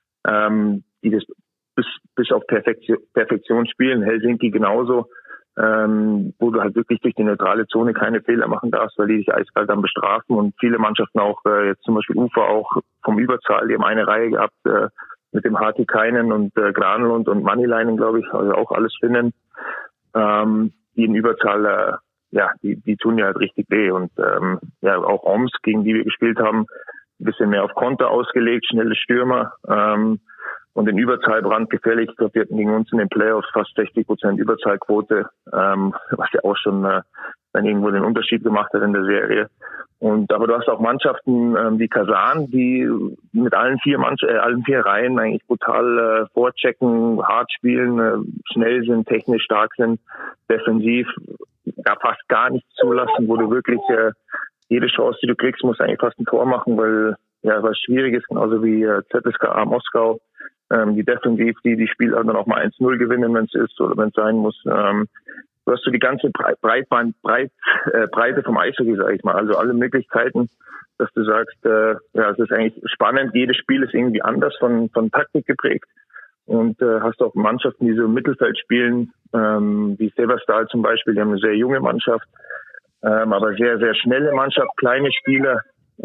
ähm, die das bis, bis auf Perfektion, Perfektion spielen. Helsinki genauso, ähm, wo du halt wirklich durch die neutrale Zone keine Fehler machen darfst, weil die dich eiskalt dann bestrafen. Und viele Mannschaften auch, äh, jetzt zum Beispiel U F A auch vom Überzahl, die haben eine Reihe gehabt, äh, mit dem Hartikainen und äh, Granlund und Manilainen, glaube ich, also auch alles Finnen, ähm, die in Überzahl, äh, ja, die, die tun ja halt richtig weh. Und ähm, ja, auch Omsk, gegen die wir gespielt haben, ein bisschen mehr auf Konter ausgelegt, schnelle Stürmer ähm, und in Überzahl brandgefährlich. Ich glaube, wir hatten gegen uns in den Playoffs fast sechzig Prozent Überzahlquote, ähm, was ja auch schon äh, dann irgendwo den Unterschied gemacht hat in der Serie. Und aber du hast auch Mannschaften ähm, wie Kasan, die mit allen vier Mannschaft, äh, allen vier Reihen eigentlich brutal äh, vorchecken, hart spielen, äh, schnell sind, technisch stark sind, defensiv da fast gar nichts zulassen, wo du wirklich äh, jede Chance, die du kriegst, musst eigentlich fast ein Tor machen, weil ja was schwierig ist, genauso wie äh, Z S K A Moskau, ähm, die defensiv, die die Spiele dann auch mal eins null gewinnen, wenn es ist oder wenn es sein muss. Ähm, Du hast so die ganze Breitband, Breit, äh, Breite vom Eishockey, sage ich mal. Also alle Möglichkeiten, dass du sagst, äh, ja, es ist eigentlich spannend. Jedes Spiel ist irgendwie anders von, von Taktik geprägt. Und äh, hast auch Mannschaften, die so im Mittelfeld spielen, ähm, wie Severstal zum Beispiel. Die haben eine sehr junge Mannschaft, ähm, aber sehr, sehr schnelle Mannschaft. Kleine Spieler,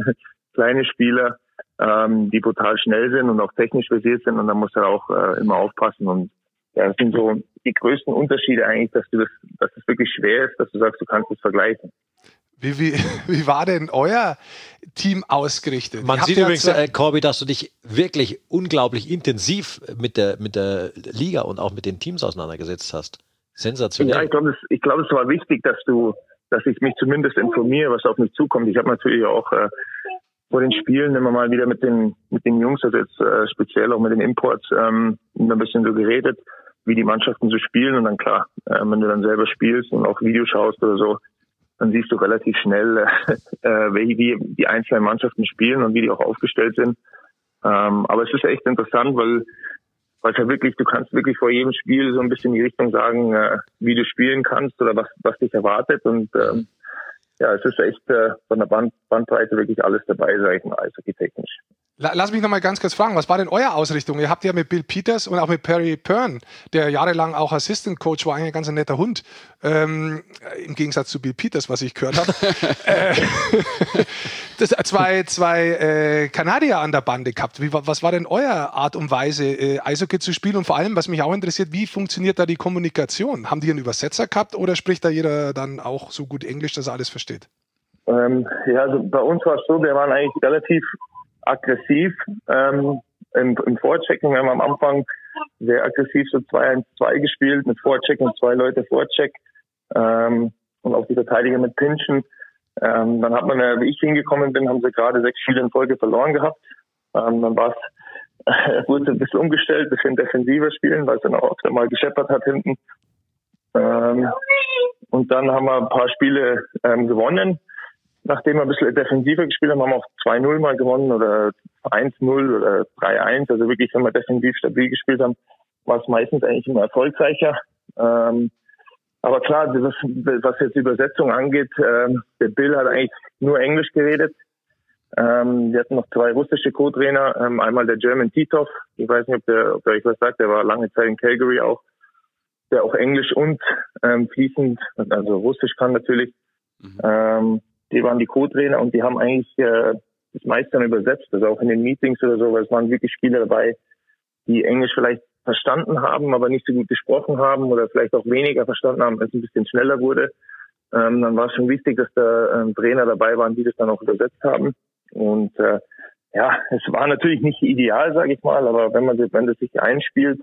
kleine Spieler, ähm, die brutal schnell sind und auch technisch versiert sind. Und da musst du auch äh, immer aufpassen. Und ja, das sind so die größten Unterschiede eigentlich, dass du das, dass es wirklich schwer ist, dass du sagst, du kannst es vergleichen. Wie, wie, wie war denn euer Team ausgerichtet? Man Ihr sieht habt übrigens, ja äh, Corby, dass du dich wirklich unglaublich intensiv mit der, mit der Liga und auch mit den Teams auseinandergesetzt hast. Sensationell. Ja, ich glaube, ich glaube, es war wichtig, dass du, dass ich mich zumindest informiere, was auf mich zukommt. Ich habe natürlich auch äh, vor den Spielen immer mal wieder mit den mit den Jungs, also jetzt äh, speziell auch mit den Imports, ähm, ein bisschen so geredet, wie die Mannschaften so spielen. Und dann klar, äh, wenn du dann selber spielst und auch Video schaust oder so, dann siehst du relativ schnell, äh, wie die, die einzelnen Mannschaften spielen und wie die auch aufgestellt sind. Ähm, aber es ist echt interessant, weil weil es ja wirklich, du kannst wirklich vor jedem Spiel so ein bisschen die Richtung sagen, äh, wie du spielen kannst oder was was dich erwartet. Und ähm, ja, es ist echt äh, von der Band, Bandbreite wirklich alles dabei, sage ich mal, eishockey-technisch. Lass mich noch mal ganz kurz fragen, was war denn eure Ausrichtung? Ihr habt ja mit Bill Peters und auch mit Perry Pern, der jahrelang auch Assistant Coach war, eigentlich ein ganz netter Hund, ähm, im Gegensatz zu Bill Peters, was ich gehört habe, äh, das, zwei, zwei äh, Kanadier an der Bande gehabt. Wie, was war denn eure Art und Weise, äh, Eishockey zu spielen? Und vor allem, was mich auch interessiert, wie funktioniert da die Kommunikation? Haben die einen Übersetzer gehabt oder spricht da jeder dann auch so gut Englisch, dass er alles versteht? Ähm, ja, also bei uns war es so, wir waren eigentlich relativ aggressiv ähm, im, im Vorchecken. Wir haben am Anfang sehr aggressiv so zwei eins zwei gespielt mit Vorcheck und zwei Leute Vorcheck ähm, und auch die Verteidiger mit Pinchen. Ähm, dann hat man, äh, wie ich hingekommen bin, haben sie gerade sechs Spiele in Folge verloren gehabt. Ähm, dann war es, äh, wurde ein bisschen umgestellt, ein bisschen defensiver spielen, weil es dann auch öfter mal gescheppert hat hinten. Ähm, und dann haben wir ein paar Spiele ähm, gewonnen. Nachdem wir ein bisschen defensiver gespielt haben, haben wir auch zwei null mal gewonnen oder eins null oder drei eins. Also wirklich, wenn wir defensiv stabil gespielt haben, war es meistens eigentlich immer erfolgreicher. Ähm, aber klar, was, was jetzt die Übersetzung angeht, ähm, der Bill hat eigentlich nur Englisch geredet. Ähm, wir hatten noch zwei russische Co-Trainer. Ähm, einmal der German Titov, ich weiß nicht, ob der, ob der euch was sagt, der war lange Zeit in Calgary auch, der auch Englisch und ähm, fließend, also Russisch kann natürlich. Mhm. Ähm, Die waren die Co-Trainer und die haben eigentlich äh, das meiste dann übersetzt, also auch in den Meetings oder so, weil es waren wirklich Spieler dabei, die Englisch vielleicht verstanden haben, aber nicht so gut gesprochen haben oder vielleicht auch weniger verstanden haben, als es ein bisschen schneller wurde. Ähm, dann war es schon wichtig, dass da ähm, Trainer dabei waren, die das dann auch übersetzt haben. Und äh, ja, es war natürlich nicht ideal, sage ich mal, aber wenn man wenn das sich einspielt,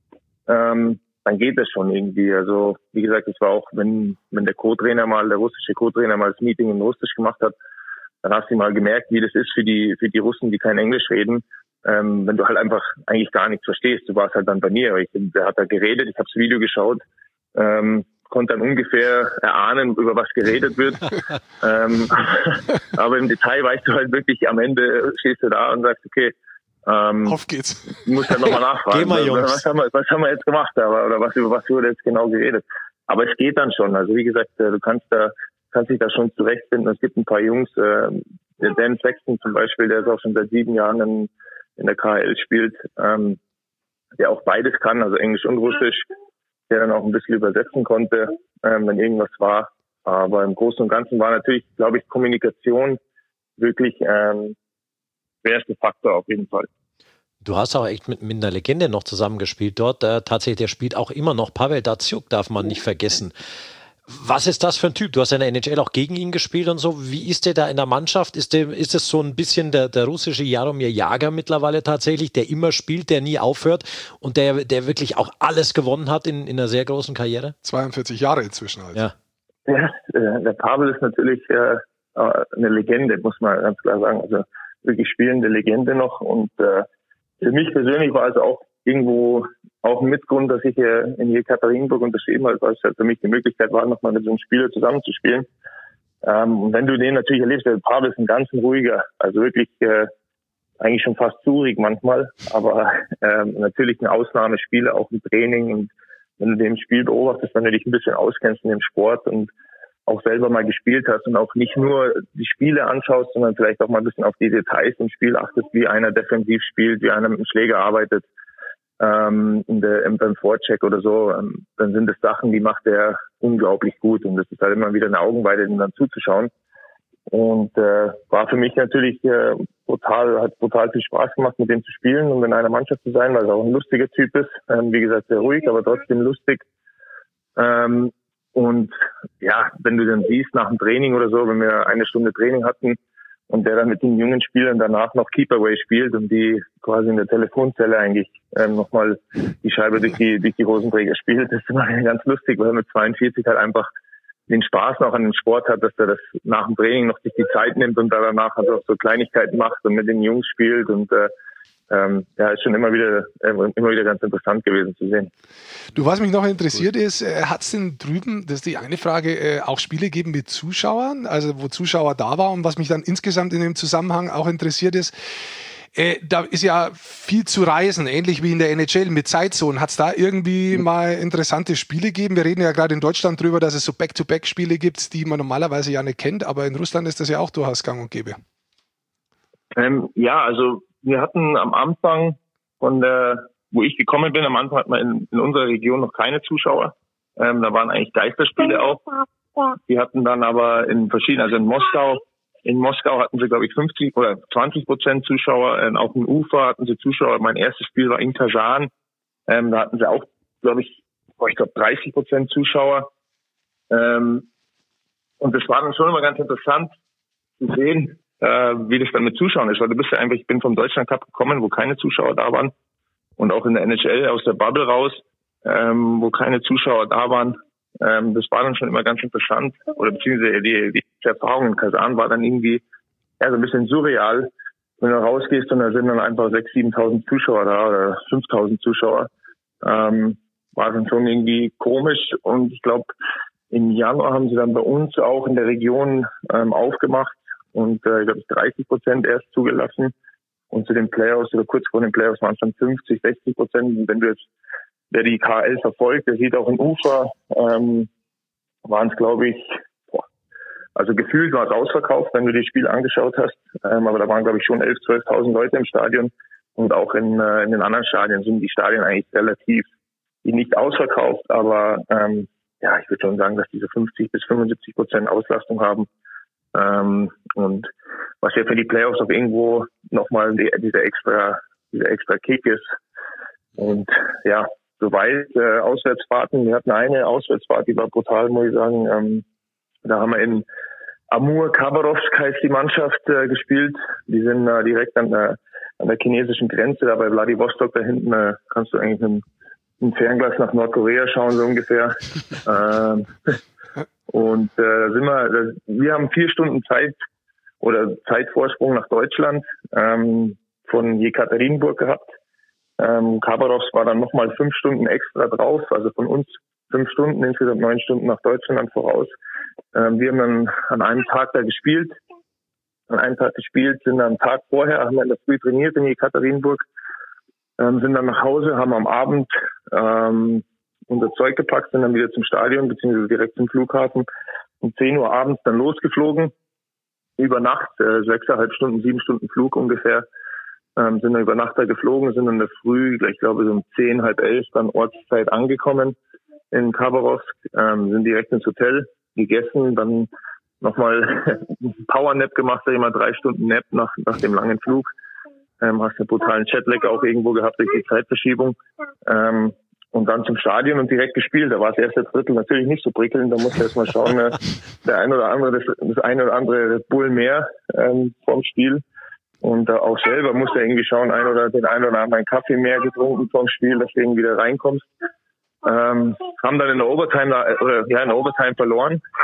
ähm, dann geht das schon irgendwie. Also wie gesagt, es war auch, wenn wenn der Co-Trainer mal, der russische Co-Trainer mal das Meeting in Russisch gemacht hat, dann hast du mal gemerkt, wie das ist für die für die Russen, die kein Englisch reden, ähm, wenn du halt einfach eigentlich gar nichts verstehst. Du warst halt dann bei mir. Ich, der hat da geredet, ich habe das Video geschaut, ähm, konnte dann ungefähr erahnen, über was geredet wird. ähm, aber im Detail weißt du halt wirklich, am Ende stehst du da und sagst, okay, Ähm, Auf geht's. Ich muss dann nochmal nachfragen. Geh mal, Jungs. Was haben wir, was haben wir jetzt gemacht? Aber, oder was, über was wurde jetzt genau geredet? Aber es geht dann schon. Also wie gesagt, du kannst da, kannst dich da schon zurechtfinden. Es gibt ein paar Jungs, äh, der Dan Sexton zum Beispiel, der ist auch schon seit sieben Jahren in, in der K H L spielt, ähm, der auch beides kann, also Englisch und Russisch, der dann auch ein bisschen übersetzen konnte, ähm, wenn irgendwas war. Aber im Großen und Ganzen war natürlich, glaube ich, Kommunikation wirklich, ähm, der erste Faktor auf jeden Fall. Du hast auch echt mit, mit einer Legende noch zusammengespielt dort. Äh, tatsächlich, der spielt auch immer noch. Pavel Datsyuk darf man nicht vergessen. Was ist das für ein Typ? Du hast ja in der N H L auch gegen ihn gespielt und so. Wie ist der da in der Mannschaft? Ist der, ist es so ein bisschen der, der russische Jaromir Jagr mittlerweile tatsächlich, der immer spielt, der nie aufhört und der, der wirklich auch alles gewonnen hat in, in einer sehr großen Karriere? zweiundvierzig Jahre inzwischen halt. Ja. Ja, der Pavel ist natürlich äh, eine Legende, muss man ganz klar sagen. Also wirklich spielende Legende noch. Und äh, für mich persönlich war es auch irgendwo auch ein Mitgrund, dass ich äh, in Jekaterinburg unterschrieben habe, weil es halt für mich die Möglichkeit war, nochmal mit so einem Spieler zusammenzuspielen. Ähm, und wenn du den natürlich erlebst, der Pavel ist ein ganz ruhiger, also wirklich äh, eigentlich schon fast zurig manchmal, aber ähm, natürlich ein Ausnahmespieler, auch im Training. Und wenn du den Spiel beobachtest, wenn du dich ein bisschen auskennst in dem Sport und auch selber mal gespielt hast und auch nicht nur die Spiele anschaust, sondern vielleicht auch mal ein bisschen auf die Details im Spiel achtest, wie einer defensiv spielt, wie einer mit dem Schläger arbeitet, ähm, in der, im, beim Vorcheck oder so, ähm, dann sind das Sachen, die macht er unglaublich gut. Und das ist halt immer wieder eine Augenweide, dem dann zuzuschauen. Und äh, war für mich natürlich äh, total, hat total viel Spaß gemacht, mit dem zu spielen und in einer Mannschaft zu sein, weil er auch ein lustiger Typ ist. Ähm, wie gesagt, sehr ruhig, aber trotzdem lustig. Ähm, und ja, wenn du dann siehst nach dem Training oder so, wenn wir eine Stunde Training hatten und der dann mit den jungen Spielern danach noch Keepaway spielt und die quasi in der Telefonzelle eigentlich ähm, nochmal die Scheibe durch die durch die Hosenträger spielt, das ist immer ganz lustig, weil er mit zweiundvierzig halt einfach den Spaß noch an dem Sport hat, dass er das nach dem Training noch sich die Zeit nimmt und da danach also auch so Kleinigkeiten macht und mit den Jungs spielt und äh, ähm, ja, ist schon immer wieder äh, immer wieder ganz interessant gewesen zu sehen. Du, was mich noch interessiert ist, äh, hat es denn drüben, das ist die eine Frage, äh, auch Spiele gegeben mit Zuschauern, also wo Zuschauer da waren, und was mich dann insgesamt in dem Zusammenhang auch interessiert ist, Äh, da ist ja viel zu reisen, ähnlich wie in der N H L mit Zeitzonen. Hat es da irgendwie mal interessante Spiele gegeben? Wir reden ja gerade in Deutschland drüber, dass es so Back-to-Back-Spiele gibt, die man normalerweise ja nicht kennt, aber in Russland ist das ja auch durchaus gang und gäbe. Ähm, ja, also wir hatten am Anfang von der, wo ich gekommen bin, am Anfang hatten wir in, in unserer Region noch keine Zuschauer. Ähm, da waren eigentlich Geisterspiele auch. Die hatten dann aber in verschiedenen, also in Moskau, In Moskau hatten sie, glaube ich, fünfzig oder zwanzig Prozent Zuschauer. Ähm, auf dem Ufer hatten sie Zuschauer. Mein erstes Spiel war in Kasan. Ähm, da hatten sie auch, glaube ich, oh, ich glaube dreißig Prozent Zuschauer. Ähm, und das war dann schon immer ganz interessant zu sehen, äh, wie das dann mit Zuschauern ist. Weil du bist ja einfach, ich bin vom Deutschland Cup gekommen, wo keine Zuschauer da waren. Und auch in der N H L aus der Bubble raus, ähm, wo keine Zuschauer da waren. Ähm, das war dann schon immer ganz interessant, oder beziehungsweise die, die Erfahrung in Kasan war dann irgendwie ja, so ein bisschen surreal, wenn du rausgehst und da sind dann einfach sechstausend, siebentausend Zuschauer da oder fünftausend Zuschauer. Ähm, war dann schon irgendwie komisch und ich glaube, im Januar haben sie dann bei uns auch in der Region ähm, aufgemacht und äh, ich glaube dreißig Prozent erst zugelassen und zu den Playoffs oder kurz vor den Playoffs waren es dann fünfzig, sechzig Prozent. Und wenn du jetzt wer die K L verfolgt, der sieht auch im Ufer, ähm, waren es, glaube ich, boah, also gefühlt war es ausverkauft, wenn du das Spiel angeschaut hast, ähm, aber da waren, glaube ich, schon elftausend, zwölftausend Leute im Stadion und auch in, äh, in den anderen Stadien sind die Stadien eigentlich relativ nicht ausverkauft, aber ähm, ja, ich würde schon sagen, dass diese fünfzig bis fünfundsiebzig Prozent Auslastung haben ähm, und was ja für die Playoffs auch irgendwo nochmal die, dieser extra, dieser extra Kick ist und ja, soweit äh, Auswärtsfahrten. Wir hatten eine Auswärtsfahrt, die war brutal, muss ich sagen. Ähm, da haben wir in Amur Khabarovsk heißt die Mannschaft äh, gespielt. Die sind äh, direkt an der, an der chinesischen Grenze, da bei Vladivostok da hinten äh, kannst du eigentlich mit einem Fernglas nach Nordkorea schauen, so ungefähr. ähm, und äh, da sind wir, da, wir haben vier Stunden Zeit oder Zeitvorsprung nach Deutschland ähm, von Jekaterinburg gehabt. Ähm, Khabarovsk war dann nochmal fünf Stunden extra drauf, also von uns fünf Stunden, insgesamt neun Stunden nach Deutschland voraus. Ähm, wir haben dann an einem Tag da gespielt, an einem Tag gespielt, sind dann am Tag vorher, haben wir in der Früh trainiert in Jekaterinburg, ähm, sind dann nach Hause, haben am Abend ähm, unser Zeug gepackt, sind dann wieder zum Stadion, beziehungsweise direkt zum Flughafen, um zehn Uhr abends dann losgeflogen, über Nacht, äh, sechseinhalb Stunden, sieben Stunden Flug ungefähr. Ähm, sind dann über Nacht da geflogen, sind in der Früh, ich glaube so um zehn, halb elf, dann Ortszeit angekommen in Khabarovsk, ähm, sind direkt ins Hotel, gegessen, dann nochmal einen Powernap gemacht, sag ich mal, drei Stunden Nap nach, nach dem langen Flug. Ähm, hast einen brutalen Jetlag auch irgendwo gehabt durch die Zeitverschiebung. Ähm, und dann zum Stadion und direkt gespielt. Da war das erste Drittel natürlich nicht so prickelnd. Da musst du erst mal schauen, äh, der ein oder andere, das, das eine oder andere Red Bull mehr ähm, vorm Spiel. Und äh, auch selber musst du irgendwie schauen, ein oder den einen oder anderen Kaffee mehr getrunken vom Spiel, dass du irgendwie wieder reinkommst. Ähm, haben dann in der Overtime, oder ja, in der Overtime verloren.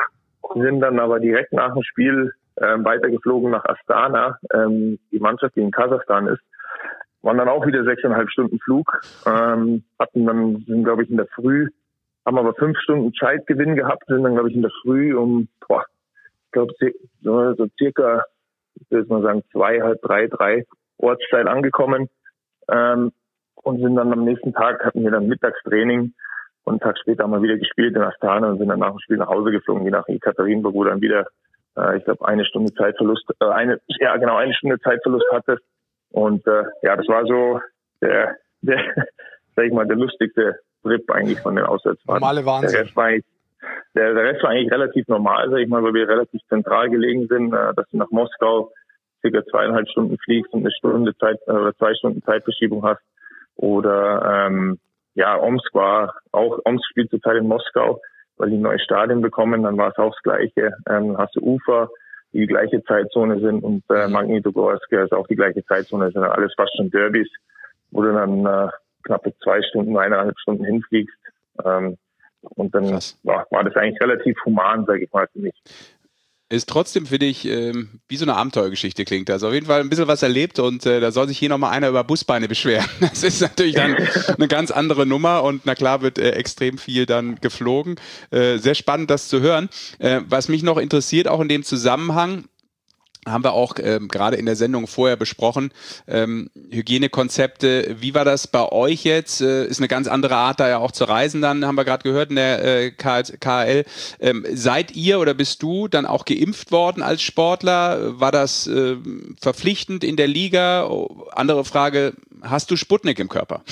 sind dann aber direkt nach dem Spiel ähm, weitergeflogen nach Astana, ähm, die Mannschaft, die in Kasachstan ist. Waren dann auch wieder sechseinhalb Stunden Flug, ähm, hatten dann, sind glaube ich in der Früh, haben aber fünf Stunden Zeitgewinn gehabt, sind dann glaube ich in der Früh um, boah, ich glaube so, so circa, ich würde mal sagen, zwei, halb drei, drei Ortszeit angekommen, ähm, und sind dann am nächsten Tag, hatten wir dann Mittagstraining und einen Tag später haben wir wieder gespielt in Astana und sind dann nach dem Spiel nach Hause geflogen, je nach Ekaterinburg, wo dann wieder, äh, ich glaube, eine Stunde Zeitverlust, äh, eine, ja genau, eine Stunde Zeitverlust hatte. Und äh, ja, das war so der, der, sag ich mal, der lustigste Trip eigentlich von den Auswärtsfahrten. Normale Wahnsinn. Der Rest war eigentlich, der, der Rest war eigentlich relativ normal, sag ich mal, weil wir relativ zentral gelegen sind, äh, dass du nach Moskau circa zweieinhalb Stunden fliegst und eine Stunde Zeit äh, oder zwei Stunden Zeitverschiebung hast. Oder ähm, ja, Omsk war auch, Omsk spielt zurzeit in Moskau, weil die ein neues Stadion bekommen, dann war es auch das Gleiche. Ähm, hast du Ufa, die die gleiche Zeitzone sind, und äh, Magnitogorsk ist auch die gleiche Zeitzone, das sind alles fast schon Derbys, wo du dann äh, knappe zwei Stunden, eineinhalb Stunden hinfliegst. Ähm, und dann war, war das eigentlich relativ human, sage ich mal, für mich. Ist trotzdem, finde ich, ähm, wie so eine Abenteuergeschichte klingt. Also auf jeden Fall ein bisschen was erlebt, und äh, da soll sich hier nochmal einer über Busbeine beschweren. Das ist natürlich dann eine ganz andere Nummer, und na klar wird äh, extrem viel dann geflogen. Äh, sehr spannend, das zu hören. Äh, was mich noch interessiert, auch in dem Zusammenhang, haben wir auch ähm, gerade in der Sendung vorher besprochen, ähm, Hygienekonzepte. Wie war das bei euch jetzt? Äh, ist eine ganz andere Art, da ja auch zu reisen dann, haben wir gerade gehört in der äh, K H L. Ähm, seid ihr oder bist du dann auch geimpft worden als Sportler? War das äh, verpflichtend in der Liga? Oh, andere Frage, hast du Sputnik im Körper?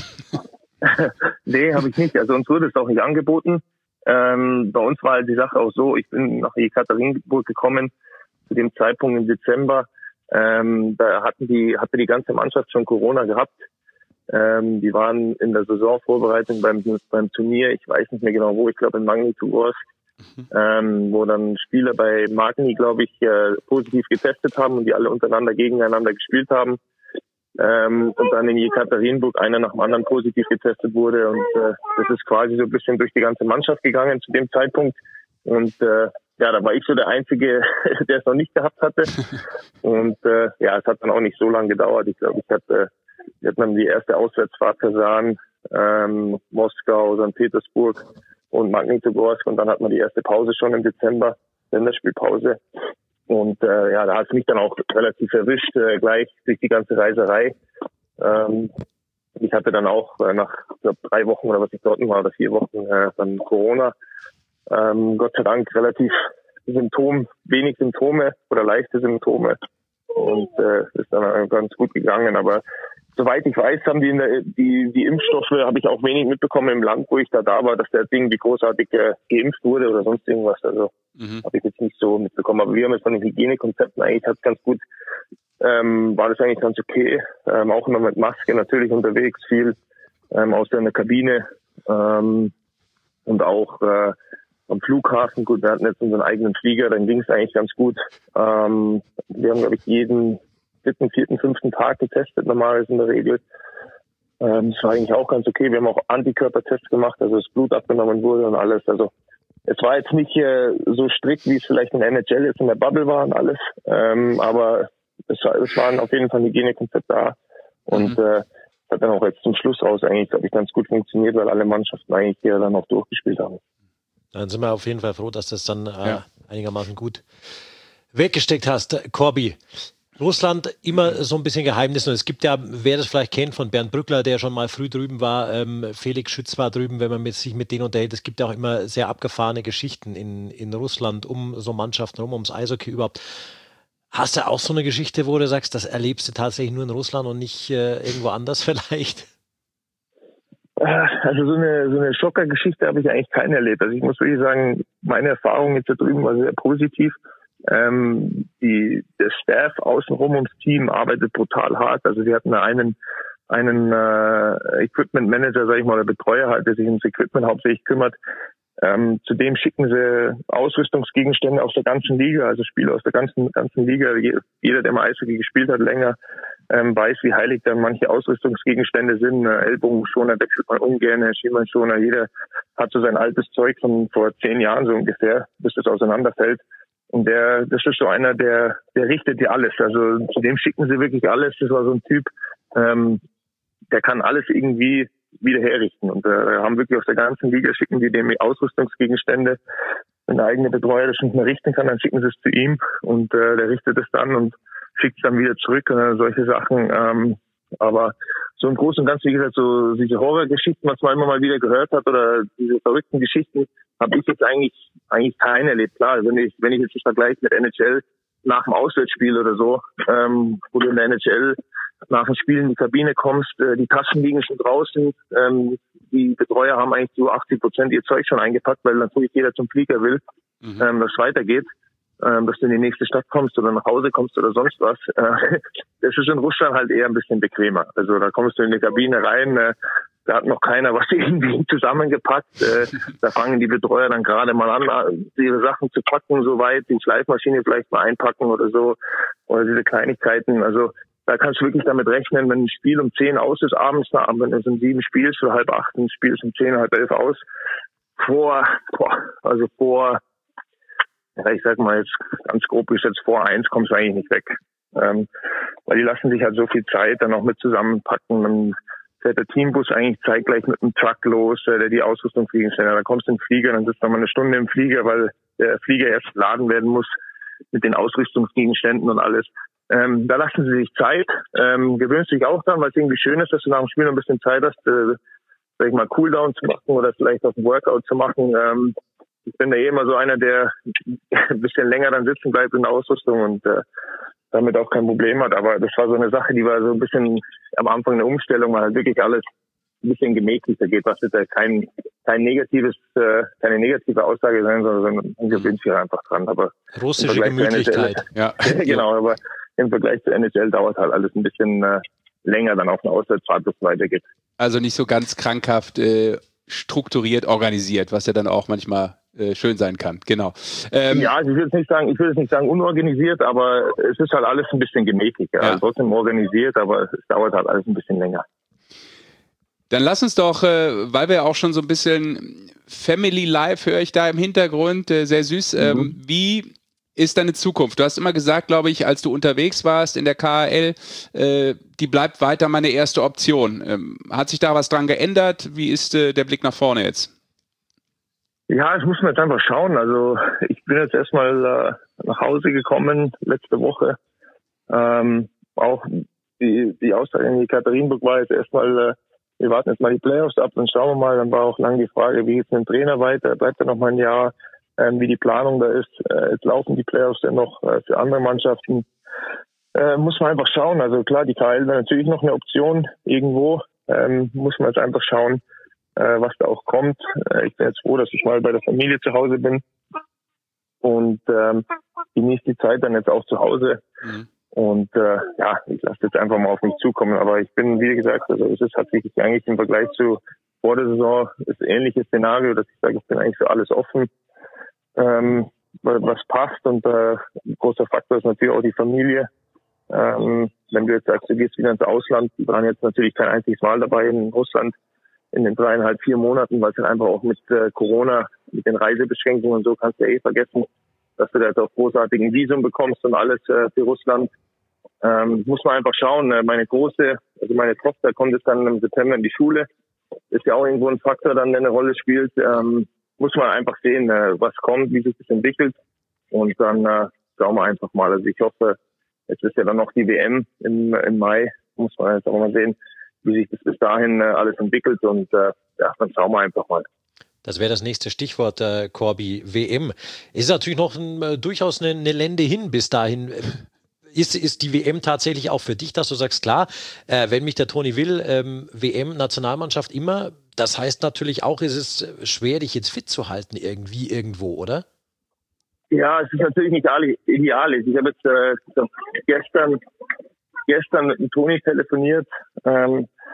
Nee, habe ich nicht. Also uns wurde es auch nicht angeboten. Ähm, bei uns war halt die Sache auch so, ich bin nach Ekaterinburg gekommen, zu dem Zeitpunkt im Dezember, ähm, da hatten die, hatte die ganze Mannschaft schon Corona gehabt. Ähm, die waren in der Saisonvorbereitung beim, beim Turnier, ich weiß nicht mehr genau wo, ich glaube in Magnitogorsk, mhm. ähm, wo dann Spieler bei Magni, glaube ich, äh, positiv getestet haben und die alle untereinander gegeneinander gespielt haben. Ähm, und dann in Ekaterinburg einer nach dem anderen positiv getestet wurde, und äh, das ist quasi so ein bisschen durch die ganze Mannschaft gegangen zu dem Zeitpunkt. Und äh, ja, da war ich so der Einzige, der es noch nicht gehabt hatte. Und äh, ja, es hat dann auch nicht so lange gedauert. Ich glaube, ich hatte, wir hatten dann die erste Auswärtsfahrt Kasan, ähm, Moskau, Sankt Petersburg und Magnitogorsk, und dann hat man die erste Pause schon im Dezember, Länderspielpause. Und äh, ja, da hat es mich dann auch relativ erwischt, äh, gleich durch die ganze Reiserei. Ähm, ich hatte dann auch äh, nach ich glaub, drei Wochen oder was ich dort war, oder vier Wochen äh, dann Corona. Ähm, Gott sei Dank relativ Symptom, wenig Symptome oder leichte Symptome, und äh, ist dann ganz gut gegangen. Aber soweit ich weiß, haben die in der, die die Impfstoffe, habe ich auch wenig mitbekommen im Land, wo ich da da war, dass der Ding wie großartig äh, geimpft wurde oder sonst irgendwas. Also mhm. habe ich jetzt nicht so mitbekommen. Aber wir haben jetzt von den Hygienekonzepten eigentlich hat's ganz gut, ähm, war das eigentlich ganz okay. Ähm, auch immer mit Maske natürlich unterwegs, viel ähm, aus der Kabine ähm, und auch äh, am Flughafen. Gut, wir hatten jetzt unseren eigenen Flieger, dann ging es eigentlich ganz gut. Ähm, wir haben, glaube ich, jeden dritten, vierten, fünften Tag getestet, normalerweise in der Regel. Ähm, das war eigentlich auch ganz okay. Wir haben auch Antikörpertests gemacht, also das Blut abgenommen wurde und alles. Also es war jetzt nicht äh, so strikt, wie es vielleicht in der N H L jetzt in der Bubble war und alles. Ähm, aber es, es waren auf jeden Fall Hygienekonzepte da. Und mhm. äh, hat dann auch jetzt zum Schluss raus eigentlich, glaube ich, ganz gut funktioniert, weil alle Mannschaften eigentlich hier dann auch durchgespielt haben. Dann sind wir auf jeden Fall froh, dass du das dann äh, ja. einigermaßen gut weggesteckt hast. Corby, Russland immer so ein bisschen Geheimnis. Und es gibt ja, wer das vielleicht kennt, von Bernd Brückler, der schon mal früh drüben war, ähm, Felix Schütz war drüben, wenn man mit, sich mit denen unterhält. Es gibt ja auch immer sehr abgefahrene Geschichten in, in Russland um so Mannschaften rum, ums Eishockey überhaupt. Hast du auch so eine Geschichte, wo du sagst, das erlebst du tatsächlich nur in Russland und nicht äh, irgendwo anders vielleicht? Also so eine, so eine Schockergeschichte habe ich eigentlich keine erlebt. Also ich muss wirklich sagen, meine Erfahrung jetzt da drüben war sehr positiv. Ähm, die, der Staff außenrum ums Team arbeitet brutal hart. Also wir hatten einen, einen äh, Equipment Manager, sag ich mal, oder Betreuer halt, der sich ums Equipment hauptsächlich kümmert. Ähm, zudem schicken sie Ausrüstungsgegenstände aus der ganzen Liga, also Spieler aus der ganzen ganzen Liga. Jeder, der mal Eishockey gespielt hat, länger, ähm, weiß, wie heilig dann manche Ausrüstungsgegenstände sind. Äh, Ellbogenschoner wechselt man ungern, Schienbeinschoner. Jeder hat so sein altes Zeug von vor zehn Jahren so ungefähr, bis das auseinanderfällt. Und der, das ist so einer, der, der richtet dir alles. Also zudem schicken sie wirklich alles. Das war so ein Typ, ähm, der kann alles irgendwie wieder herrichten. Und äh, haben wirklich aus der ganzen Liga, schicken die dem Ausrüstungsgegenstände. Wenn der eigene Betreuer das nicht mehr richten kann, dann schicken sie es zu ihm und äh, der richtet es dann und schickt es dann wieder zurück. Äh, solche Sachen. Ähm, aber so im Großen und Ganzen, wie gesagt, so diese Horrorgeschichten, was man immer mal wieder gehört hat, oder diese verrückten Geschichten, habe ich jetzt eigentlich eigentlich keine erlebt. Klar, wenn ich wenn ich jetzt das vergleiche mit N H L nach dem Auswärtsspiel oder so, ähm, wo du in der N H L nach dem Spiel in die Kabine kommst, äh, die Taschen liegen schon draußen, ähm, die Betreuer haben eigentlich so achtzig Prozent ihr Zeug schon eingepackt, weil natürlich jeder zum Flieger will, mhm. ähm, dass es weitergeht, ähm, dass du in die nächste Stadt kommst oder nach Hause kommst oder sonst was. Äh, das ist in Russland halt eher ein bisschen bequemer. Also da kommst du in die Kabine rein, äh, da hat noch keiner was irgendwie zusammengepackt. Äh, da fangen die Betreuer dann gerade mal an, ihre Sachen zu packen, soweit, die Schleifmaschine vielleicht mal einpacken oder so, oder diese Kleinigkeiten. Also da kannst du wirklich damit rechnen, wenn ein Spiel um zehn aus ist, abends, wenn es um sieben spielst, so halb acht, ein Spiel ist um zehn, halb elf aus, vor, boah, also vor, ja, ich sag mal jetzt ganz grob geschätzt, vor eins kommst du eigentlich nicht weg. Ähm, weil die lassen sich halt so viel Zeit dann auch mit zusammenpacken. Dann fährt der Teambus eigentlich zeitgleich mit dem Truck los, äh, der die Ausrüstung fliegen stellt. Dann kommst du in den Flieger, dann sitzt du mal eine Stunde im Flieger, weil der Flieger erst geladen werden muss mit den Ausrüstungsgegenständen und alles. Ähm, da lassen sie sich Zeit, ähm, gewöhnst dich auch dran, weil es irgendwie schön ist, dass du nach dem Spiel noch ein bisschen Zeit hast, äh, vielleicht mal Cooldown zu machen oder vielleicht auch ein Workout zu machen. Ähm, ich bin da eh immer so einer, der ein bisschen länger dann sitzen bleibt in der Ausrüstung und äh, damit auch kein Problem hat. Aber das war so eine Sache, die war so ein bisschen am Anfang eine Umstellung, weil halt wirklich alles ein bisschen gemächlicher geht, was jetzt kein kein negatives, äh, keine negative Aussage sein soll, sondern man gewöhnt sich einfach dran. Aber russische Gemütlichkeit. Ja. Genau, aber im Vergleich zu N H L dauert halt alles ein bisschen äh, länger dann auf eine Auswärtsfahrt, bis es weitergeht. Also nicht so ganz krankhaft äh, strukturiert organisiert, was ja dann auch manchmal äh, schön sein kann. Genau. Ähm, ja, also ich will jetzt nicht sagen, ich will jetzt nicht sagen unorganisiert, aber es ist halt alles ein bisschen gemächlicher. Ja. Also trotzdem organisiert, aber es dauert halt alles ein bisschen länger. Dann lass uns doch, äh, weil wir auch schon so ein bisschen Family Life höre ich da im Hintergrund, äh, sehr süß. Ähm, mhm. Wie ist deine Zukunft? Du hast immer gesagt, glaube ich, als du unterwegs warst in der K H L, äh, die bleibt weiter meine erste Option. Ähm, hat sich da was dran geändert? Wie ist äh, der Blick nach vorne jetzt? Ja, das muss man jetzt einfach schauen. Also ich bin jetzt erstmal äh, nach Hause gekommen letzte Woche. Ähm, auch die, die Aussage in Ekaterinburg war jetzt erstmal, äh, wir warten jetzt mal die Playoffs ab, dann schauen wir mal. Dann war auch lange die Frage, wie geht's mit dem Trainer weiter? Bleibt er noch mal ein Jahr? Ähm, wie die Planung da ist. Äh, jetzt laufen die Playoffs ja noch äh, für andere Mannschaften. Äh, muss man einfach schauen. Also klar, die K H L wäre natürlich noch eine Option irgendwo. Ähm, muss man jetzt einfach schauen, äh, was da auch kommt. Äh, ich bin jetzt froh, dass ich mal bei der Familie zu Hause bin und ähm, genieße die Zeit dann jetzt auch zu Hause. Mhm. Und äh, ja, ich lasse jetzt einfach mal auf mich zukommen. Aber ich bin, wie gesagt, also es ist tatsächlich eigentlich im Vergleich zu vor der Saison das ähnliche Szenario, dass ich sage, ich bin eigentlich für alles offen, ähm, was passt. Und äh, ein großer Faktor ist natürlich auch die Familie. Ähm, wenn du jetzt sagst, du gehst wieder ins Ausland, die waren jetzt natürlich kein einziges Mal dabei in Russland in den dreieinhalb, vier Monaten, weil es halt einfach auch mit äh, Corona, mit den Reisebeschränkungen und so, kannst du ja eh vergessen, dass du da jetzt auch großartigen Visum bekommst und alles äh, für Russland. Ähm, muss man einfach schauen. Äh, meine Große, also meine Tochter kommt jetzt dann im September in die Schule. Ist ja auch irgendwo ein Faktor dann, der eine Rolle spielt. Ähm, muss man einfach sehen, äh, was kommt, wie sich das entwickelt. Und dann äh, schauen wir einfach mal. Also ich hoffe, jetzt ist ja dann noch die W M im, im Mai. Muss man jetzt auch mal sehen, wie sich das bis dahin äh, alles entwickelt. Und äh, ja, dann schauen wir einfach mal. Das wäre das nächste Stichwort, äh, Corby, W M. Ist natürlich noch ein, äh, durchaus eine, eine Lände hin bis dahin. Ist, ist die W M tatsächlich auch für dich, dass du sagst, klar, äh, wenn mich der Toni will, ähm, W M-Nationalmannschaft immer, das heißt natürlich auch, ist es schwer, dich jetzt fit zu halten irgendwie, irgendwo, oder? Ja, es ist natürlich nicht ideal. Ich habe jetzt äh, gestern, gestern mit dem Toni telefoniert. Ähm,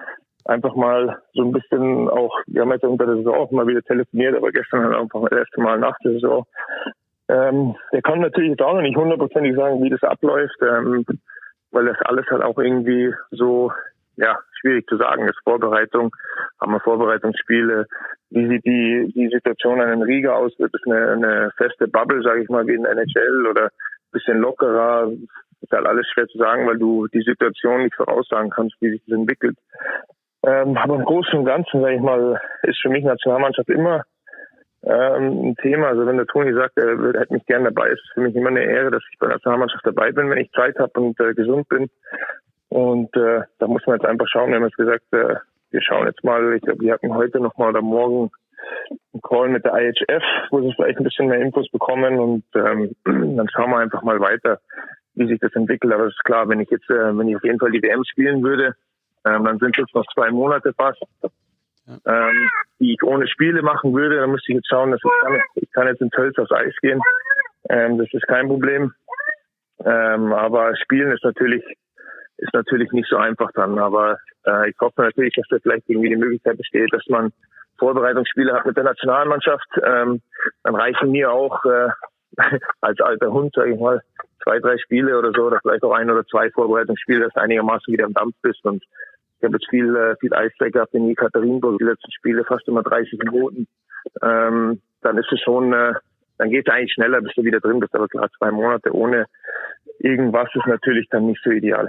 einfach mal so ein bisschen auch, wir haben jetzt unter der Saison auch mal wieder telefoniert, aber gestern halt einfach das erste Mal nach der Saison. Ähm, der kann natürlich jetzt auch noch nicht hundertprozentig sagen, wie das abläuft, ähm, weil das alles halt auch irgendwie so, ja, schwierig zu sagen ist. Vorbereitung, haben wir Vorbereitungsspiele, wie sieht die die Situation an den Riga aus? Wird es eine, eine feste Bubble, sage ich mal, wie in der N H L oder ein bisschen lockerer? Ist halt alles schwer zu sagen, weil du die Situation nicht voraussagen kannst, wie sich das entwickelt. Ähm, aber im Großen und Ganzen, sage ich mal, ist für mich Nationalmannschaft immer ähm, ein Thema. Also wenn der Toni sagt, er will, hätte mich gerne dabei, ist es für mich immer eine Ehre, dass ich bei der Nationalmannschaft dabei bin, wenn ich Zeit habe und äh, gesund bin. Und äh, da muss man jetzt einfach schauen. Wir haben jetzt gesagt, äh, wir schauen jetzt mal, ich glaube, wir hatten heute nochmal oder morgen einen Call mit der I H F, wo sie vielleicht ein bisschen mehr Infos bekommen und ähm, dann schauen wir einfach mal weiter, wie sich das entwickelt. Aber es ist klar, wenn ich jetzt, äh, wenn ich auf jeden Fall die W M spielen würde, ähm, dann sind es noch zwei Monate fast, ja. ähm, die ich ohne Spiele machen würde. Dann müsste ich jetzt schauen, dass ich kann, ich kann jetzt in Tölz aufs Eis gehen. Ähm, das ist kein Problem. Ähm, aber Spielen ist natürlich ist natürlich nicht so einfach dann. Aber äh, ich hoffe natürlich, dass da vielleicht irgendwie die Möglichkeit besteht, dass man Vorbereitungsspiele hat mit der Nationalmannschaft. Ähm, dann reichen mir auch äh, als alter Hund, sage ich mal, zwei, drei Spiele oder so, oder vielleicht auch ein oder zwei Vorbereitungsspiele, dass du einigermaßen wieder im Dampf bist. Und ich habe jetzt viel äh, viel Eiszeit gehabt in Jekaterinburg, die letzten Spiele fast immer dreißig Minuten. Ähm, dann ist es schon, äh, dann geht es eigentlich schneller, bis du wieder drin bist. Aber klar, zwei Monate ohne irgendwas ist natürlich dann nicht so ideal.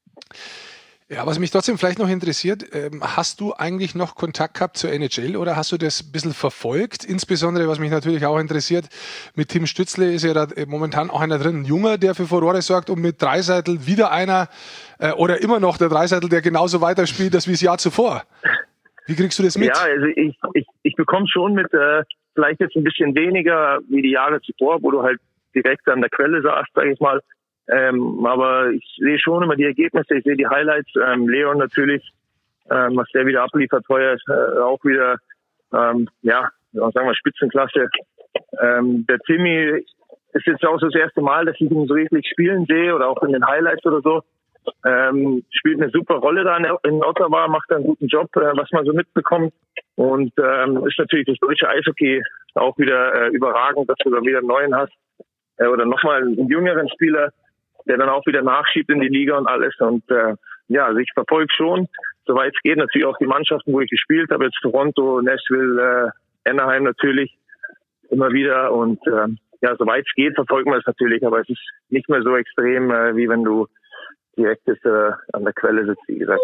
Ja, was mich trotzdem vielleicht noch interessiert, ähm, hast du eigentlich noch Kontakt gehabt zur N H L oder hast du das ein bisschen verfolgt? Insbesondere, was mich natürlich auch interessiert, mit Tim Stützle ist ja da momentan auch einer drin, ein Junger, der für Furore sorgt, und mit Draisaitl wieder einer äh, oder immer noch der Draisaitl, der genauso weiterspielt als wie das Jahr zuvor. Wie kriegst du das mit? Ja, also ich, ich, ich bekomme schon mit, äh, vielleicht jetzt ein bisschen weniger wie die Jahre zuvor, wo du halt direkt an der Quelle saßt, sag ich mal. Ähm, aber ich sehe schon immer die Ergebnisse, ich sehe die Highlights. Ähm, Leon natürlich, ähm, was der wieder abliefert, heuer ist äh, auch wieder, ähm, ja, sagen wir Spitzenklasse. Ähm, der Timmy ist jetzt auch so das erste Mal, dass ich ihn so richtig spielen sehe oder auch in den Highlights oder so. Ähm, spielt eine super Rolle da in Ottawa, macht einen guten Job, äh, was man so mitbekommt. Und ähm, ist natürlich das deutsche Eishockey auch wieder äh, überragend, dass du da wieder einen neuen hast äh, oder nochmal einen jüngeren Spieler, der dann auch wieder nachschiebt in die Liga und alles. Und äh, ja, also ich verfolge schon, soweit es geht, natürlich auch die Mannschaften, wo ich gespielt habe, jetzt Toronto, Nashville, äh, Anaheim natürlich immer wieder. Und äh, ja, soweit es geht, verfolgen wir es natürlich, aber es ist nicht mehr so extrem, äh, wie wenn du direkt ist, äh, an der Quelle sitzt, wie gesagt.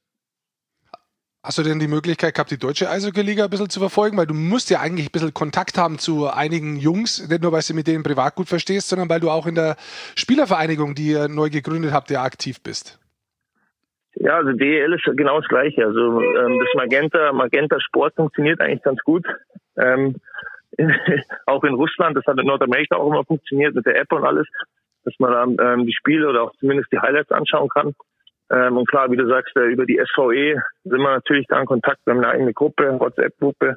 Hast du denn die Möglichkeit gehabt, die deutsche Eishockey-Liga ein bisschen zu verfolgen? Weil du musst ja eigentlich ein bisschen Kontakt haben zu einigen Jungs, nicht nur, weil du mit denen privat gut verstehst, sondern weil du auch in der Spielervereinigung, die ihr neu gegründet habt, ja aktiv bist. Ja, also D E L ist genau das Gleiche. Also ähm, das Magenta, Magenta Sport funktioniert eigentlich ganz gut. Ähm, in, auch in Russland, das hat in Nordamerika auch immer funktioniert mit der App und alles, dass man dann ähm, die Spiele oder auch zumindest die Highlights anschauen kann. Ähm, und klar, wie du sagst, äh, über die S V E sind wir natürlich da in Kontakt. Wir haben eine eigene Gruppe, WhatsApp-Gruppe.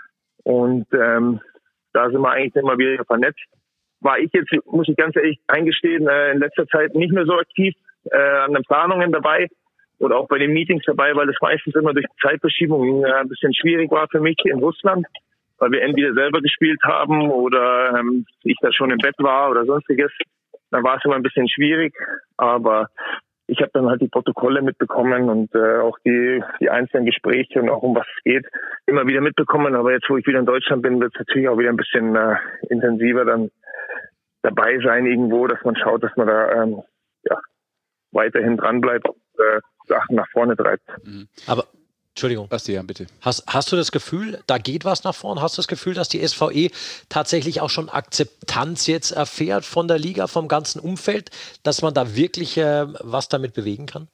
Und ähm, da sind wir eigentlich immer wieder vernetzt. War ich jetzt, muss ich ganz ehrlich eingestehen, äh, in letzter Zeit nicht mehr so aktiv äh, an den Planungen dabei oder auch bei den Meetings dabei, weil das meistens immer durch die Zeitverschiebung äh, ein bisschen schwierig war für mich in Russland, weil wir entweder selber gespielt haben oder ähm, ich da schon im Bett war oder sonstiges. Dann war es immer ein bisschen schwierig, aber ich habe dann halt die Protokolle mitbekommen und äh, auch die die einzelnen Gespräche und auch um was es geht, immer wieder mitbekommen. Aber jetzt, wo ich wieder in Deutschland bin, wird es natürlich auch wieder ein bisschen äh, intensiver dann dabei sein irgendwo, dass man schaut, dass man da ähm, ja, weiterhin dran bleibt und äh, Sachen nach vorne treibt. Mhm. Aber Entschuldigung. Bastian, bitte. Hast, hast du das Gefühl, da geht was nach vorn? Hast du das Gefühl, dass die S V E tatsächlich auch schon Akzeptanz jetzt erfährt von der Liga, vom ganzen Umfeld, dass man da wirklich äh, was damit bewegen kann?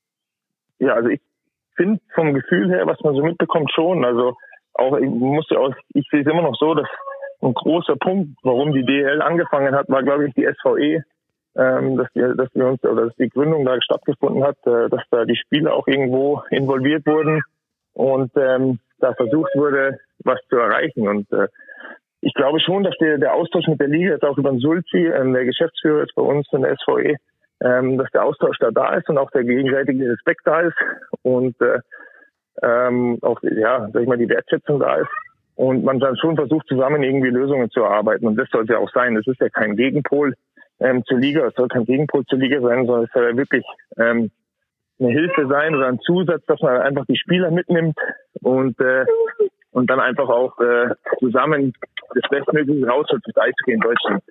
Ja, also ich finde vom Gefühl her, was man so mitbekommt, schon. Also auch ich muss ja auch, ich sehe es immer noch so, dass ein großer Punkt, warum die D E L angefangen hat, war, glaube ich, die S V E. Ähm, dass, wir, dass wir uns oder dass die Gründung da stattgefunden hat, äh, dass da die Spieler auch irgendwo involviert wurden und ähm, da versucht wurde, was zu erreichen. Und äh, ich glaube schon, dass der, der Austausch mit der Liga, jetzt auch über den Sulzi, ähm, der Geschäftsführer ist bei uns in der S V E, ähm, dass der Austausch da da ist und auch der gegenseitige Respekt da ist. Und äh, ähm, auch, ja, sag ich mal, die Wertschätzung da ist und man dann schon versucht, zusammen irgendwie Lösungen zu erarbeiten. Und das sollte ja auch sein. Das ist ja kein Gegenpol ähm, zur Liga, es soll kein Gegenpol zur Liga sein, sondern es soll ja wirklich ähm, eine Hilfe sein oder ein Zusatz, dass man einfach die Spieler mitnimmt und äh, und dann einfach auch äh, zusammen das Bestmögliche rausholt fürs Eishockey in Deutschland.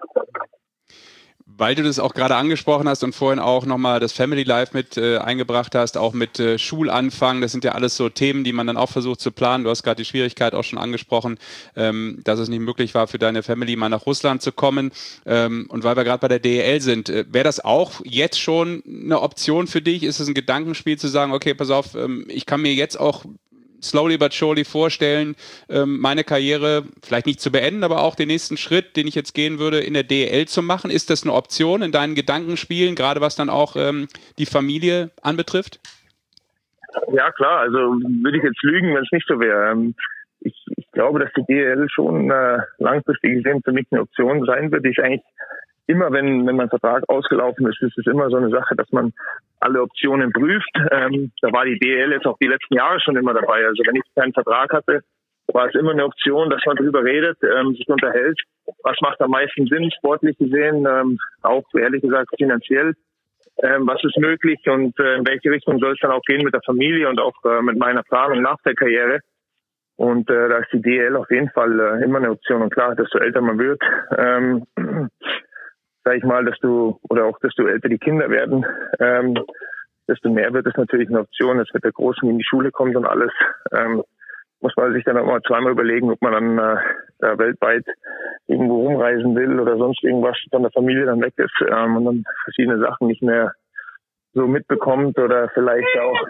Weil du das auch gerade angesprochen hast und vorhin auch nochmal das Family Life mit äh, eingebracht hast, auch mit äh, Schulanfang, das sind ja alles so Themen, die man dann auch versucht zu planen. Du hast gerade die Schwierigkeit auch schon angesprochen, ähm, dass es nicht möglich war, für deine Family mal nach Russland zu kommen. Ähm, und weil wir gerade bei der D E L sind, äh, wäre das auch jetzt schon eine Option für dich? Ist es ein Gedankenspiel zu sagen, okay, pass auf, ähm, ich kann mir jetzt auch slowly but surely vorstellen, meine Karriere vielleicht nicht zu beenden, aber auch den nächsten Schritt, den ich jetzt gehen würde, in der D E L zu machen. Ist das eine Option in deinen Gedankenspielen, gerade was dann auch ähm, die Familie anbetrifft? Ja, klar. Also würde ich jetzt lügen, wenn es nicht so wäre. Ich, ich glaube, dass die D E L schon äh, langfristig gesehen für mich eine Option sein wird, die ich eigentlich immer, wenn, wenn mein Vertrag ausgelaufen ist, ist es immer so eine Sache, dass man alle Optionen prüft. Ähm, da war die D E L jetzt auch die letzten Jahre schon immer dabei. Also wenn ich keinen Vertrag hatte, war es immer eine Option, dass man darüber redet, ähm, sich unterhält. Was macht am meisten Sinn, sportlich gesehen, ähm, auch ehrlich gesagt finanziell. Ähm, was ist möglich und äh, in welche Richtung soll es dann auch gehen mit der Familie und auch äh, mit meiner Planung nach der Karriere. Und äh, da ist die D E L auf jeden Fall äh, immer eine Option. Und klar, desto älter man wird, ähm, sag ich mal, dass du, oder auch, desto älter die Kinder werden, ähm, desto mehr wird es natürlich eine Option, dass mit der Großen in die Schule kommt und alles, ähm, muss man sich dann auch mal zweimal überlegen, ob man dann äh, da weltweit irgendwo rumreisen will oder sonst irgendwas von der Familie dann weg ist ähm, und dann verschiedene Sachen nicht mehr so mitbekommt oder vielleicht auch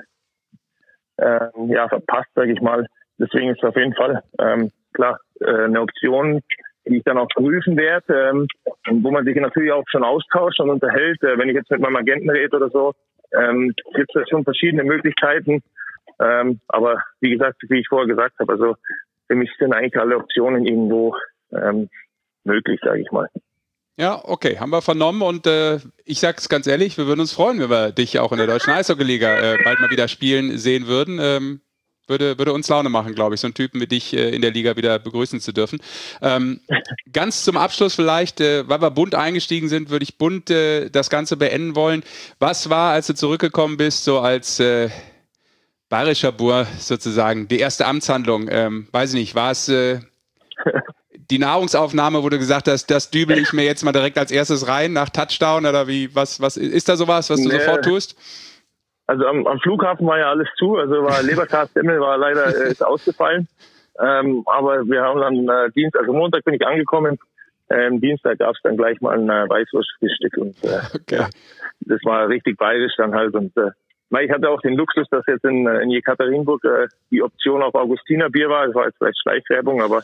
ähm, ja verpasst, sage ich mal. Deswegen ist es auf jeden Fall ähm, klar äh, eine Option, die ich dann auch prüfen werde, ähm, wo man sich natürlich auch schon austauscht und unterhält. Äh, wenn ich jetzt mit meinem Agenten rede oder so, ähm, gibt es schon verschiedene Möglichkeiten. Ähm, aber wie gesagt, wie ich vorher gesagt habe, also für mich sind eigentlich alle Optionen irgendwo ähm, möglich, sage ich mal. Ja, okay, haben wir vernommen und äh, ich sag's ganz ehrlich, wir würden uns freuen, wenn wir dich auch in der Deutschen Eishockey-Liga äh, bald mal wieder spielen sehen würden. Ähm, Würde, würde uns Laune machen, glaube ich, so einen Typen wie dich äh, in der Liga wieder begrüßen zu dürfen. Ähm, ganz zum Abschluss vielleicht, äh, weil wir bunt eingestiegen sind, würde ich bunt äh, das Ganze beenden wollen. Was war, als du zurückgekommen bist, so als äh, bayerischer Bur sozusagen, die erste Amtshandlung? Ähm, weiß ich nicht, war es äh, die Nahrungsaufnahme, wo du gesagt hast, das dübel ich mir jetzt mal direkt als erstes rein nach Touchdown oder wie, was, was ist da sowas, was du nee. sofort tust? Also am, am Flughafen war ja alles zu, also war Leberkassemmel war leider äh, ist ausgefallen. Ähm, aber wir haben dann äh, Dienstag, also Montag bin ich angekommen. Ähm, Dienstag gab es dann gleich mal ein äh, Weißwurstfrühstück und äh, okay. ja, das war richtig bayerisch dann halt. Und äh, ich hatte auch den Luxus, dass jetzt in, in Jekaterinburg äh, die Option auf Augustinerbier war. Das war jetzt vielleicht Schleichwerbung, aber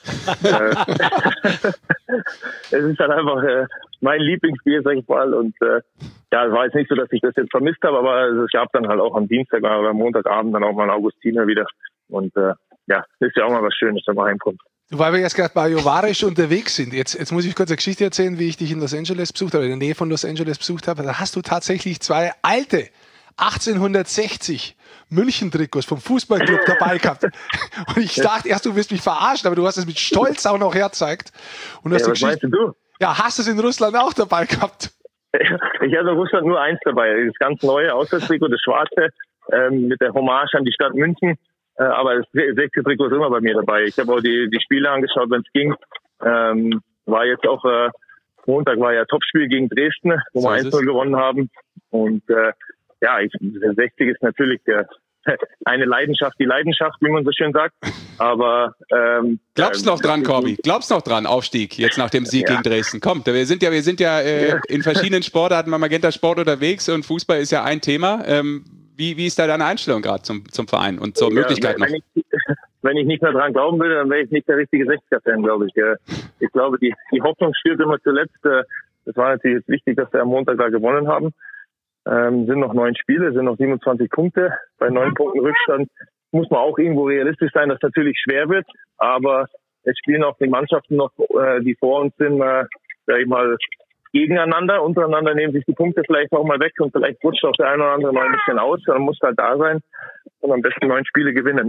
äh, es ist dann einfach äh, mein Lieblingsbier, sag ich mal. Und äh, ja, es war jetzt nicht so, dass ich das jetzt vermisst habe, aber es gab dann halt auch am Dienstag oder am Montagabend dann auch mal einen Augustiner wieder. Und äh, ja, ist ja auch mal was Schönes, wenn man heimkommt. Weil wir jetzt gerade bei Jovarisch unterwegs sind, jetzt, jetzt muss ich kurz eine Geschichte erzählen, wie ich dich in Los Angeles besucht habe, in der Nähe von Los Angeles besucht habe. Da hast du tatsächlich zwei alte achtzehnhundertsechzig München-Trikots vom Fußballclub dabei gehabt. Und ich dachte erst, du wirst mich verarschen, aber du hast es mit Stolz auch noch hergezeigt. Und hast ja, die was meinst du? Ja, hast du es in Russland auch dabei gehabt? Ich hatte in Russland nur eins dabei, das ganz neue Auswärtstrikot, das schwarze, ähm, mit der Hommage an die Stadt München. Äh, aber das sechste Trikot ist immer bei mir dabei. Ich habe auch die, die Spiele angeschaut, wenn es ging. Ähm, war jetzt auch, äh, Montag war ja Topspiel gegen Dresden, wo so wir eins null gewonnen haben. Und äh, ja, ich, der sechzig ist natürlich der, eine Leidenschaft, die Leidenschaft, wie man so schön sagt. Aber ähm, glaubst noch dran, Corby? Glaubst noch dran, Aufstieg jetzt nach dem Sieg ja. gegen Dresden? Kommt, wir sind ja, wir sind ja, äh, ja. in verschiedenen Sportarten beim Magenta Sport unterwegs und Fußball ist ja ein Thema. Ähm, wie, wie ist da deine Einstellung gerade zum, zum Verein und zur ja, Möglichkeit wenn, noch? Wenn ich, wenn ich nicht mehr dran glauben würde, dann wäre ich nicht der richtige sechziger-Fan, glaube ich. Ich glaube, die, die Hoffnung stirbt immer zuletzt. Das war natürlich jetzt wichtig, dass wir am Montag da gewonnen haben. Ähm, sind noch neun Spiele, sind noch siebenundzwanzig Punkte. Bei neun Punkten Rückstand muss man auch irgendwo realistisch sein, dass es natürlich schwer wird. Aber es spielen auch die Mannschaften noch, äh, die vor uns sind, äh, sag ich mal, gegeneinander. Untereinander nehmen sich die Punkte vielleicht noch mal weg und vielleicht rutscht auch der eine oder andere mal ein bisschen aus. Dann muss halt da sein. und am besten neun Spiele gewinnen.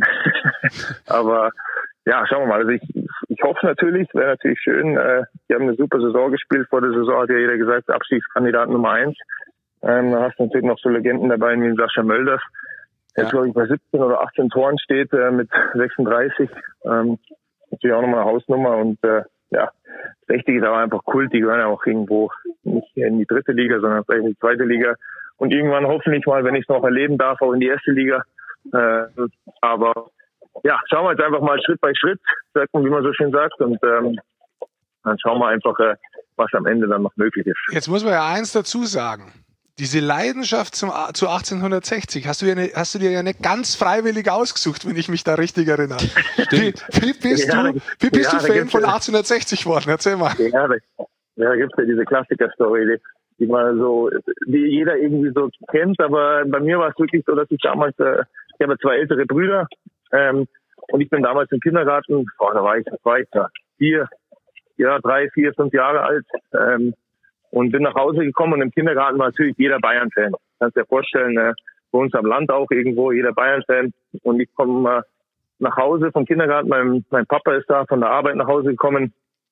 Aber ja, schauen wir mal. Also ich, ich hoffe natürlich, wäre natürlich schön. Äh, die haben eine super Saison gespielt. Vor der Saison hat ja jeder gesagt, Abstiegskandidat Nummer eins. Ähm, da hast du natürlich noch so Legenden dabei wie Sascha Mölders, der ja. glaube ich bei siebzehn oder achtzehn Toren steht äh, mit sechsunddreißig. Ähm, natürlich auch nochmal eine Hausnummer. Und äh, ja, sechzig ist aber einfach Kult. Die gehören ja auch irgendwo nicht in die dritte Liga, sondern vielleicht in die zweite Liga. Und irgendwann hoffentlich mal, wenn ich es noch erleben darf, auch in die erste Liga. Äh, aber ja, schauen wir jetzt einfach mal Schritt bei Schritt, sagt man, wie man so schön sagt. Und ähm, dann schauen wir einfach, äh, was am Ende dann noch möglich ist. Jetzt muss man ja eins dazu sagen. Diese Leidenschaft zum, zu achtzehnhundertsechzig hast du, ja ne, hast du dir ja nicht ganz freiwillig ausgesucht, wenn ich mich da richtig erinnere. Wie, wie bist ja, du, wie bist ja, du Fan von achtzehnhundertsechzig geworden? Erzähl mal. Ja, da, ja, da gibt es ja diese Klassiker-Story, die, die man so, die jeder irgendwie so kennt. Aber bei mir war es wirklich so, dass ich damals, äh, ich habe zwei ältere Brüder, ähm, und ich bin damals im Kindergarten, boah, da war ich, da war ich da, vier, ja, drei, vier, fünf Jahre alt, ähm, und bin nach Hause gekommen und im Kindergarten war natürlich jeder Bayern-Fan. Kannst dir vorstellen, äh, bei uns am Land auch irgendwo jeder Bayern-Fan. Und ich komme äh, nach Hause vom Kindergarten, mein, mein Papa ist da von der Arbeit nach Hause gekommen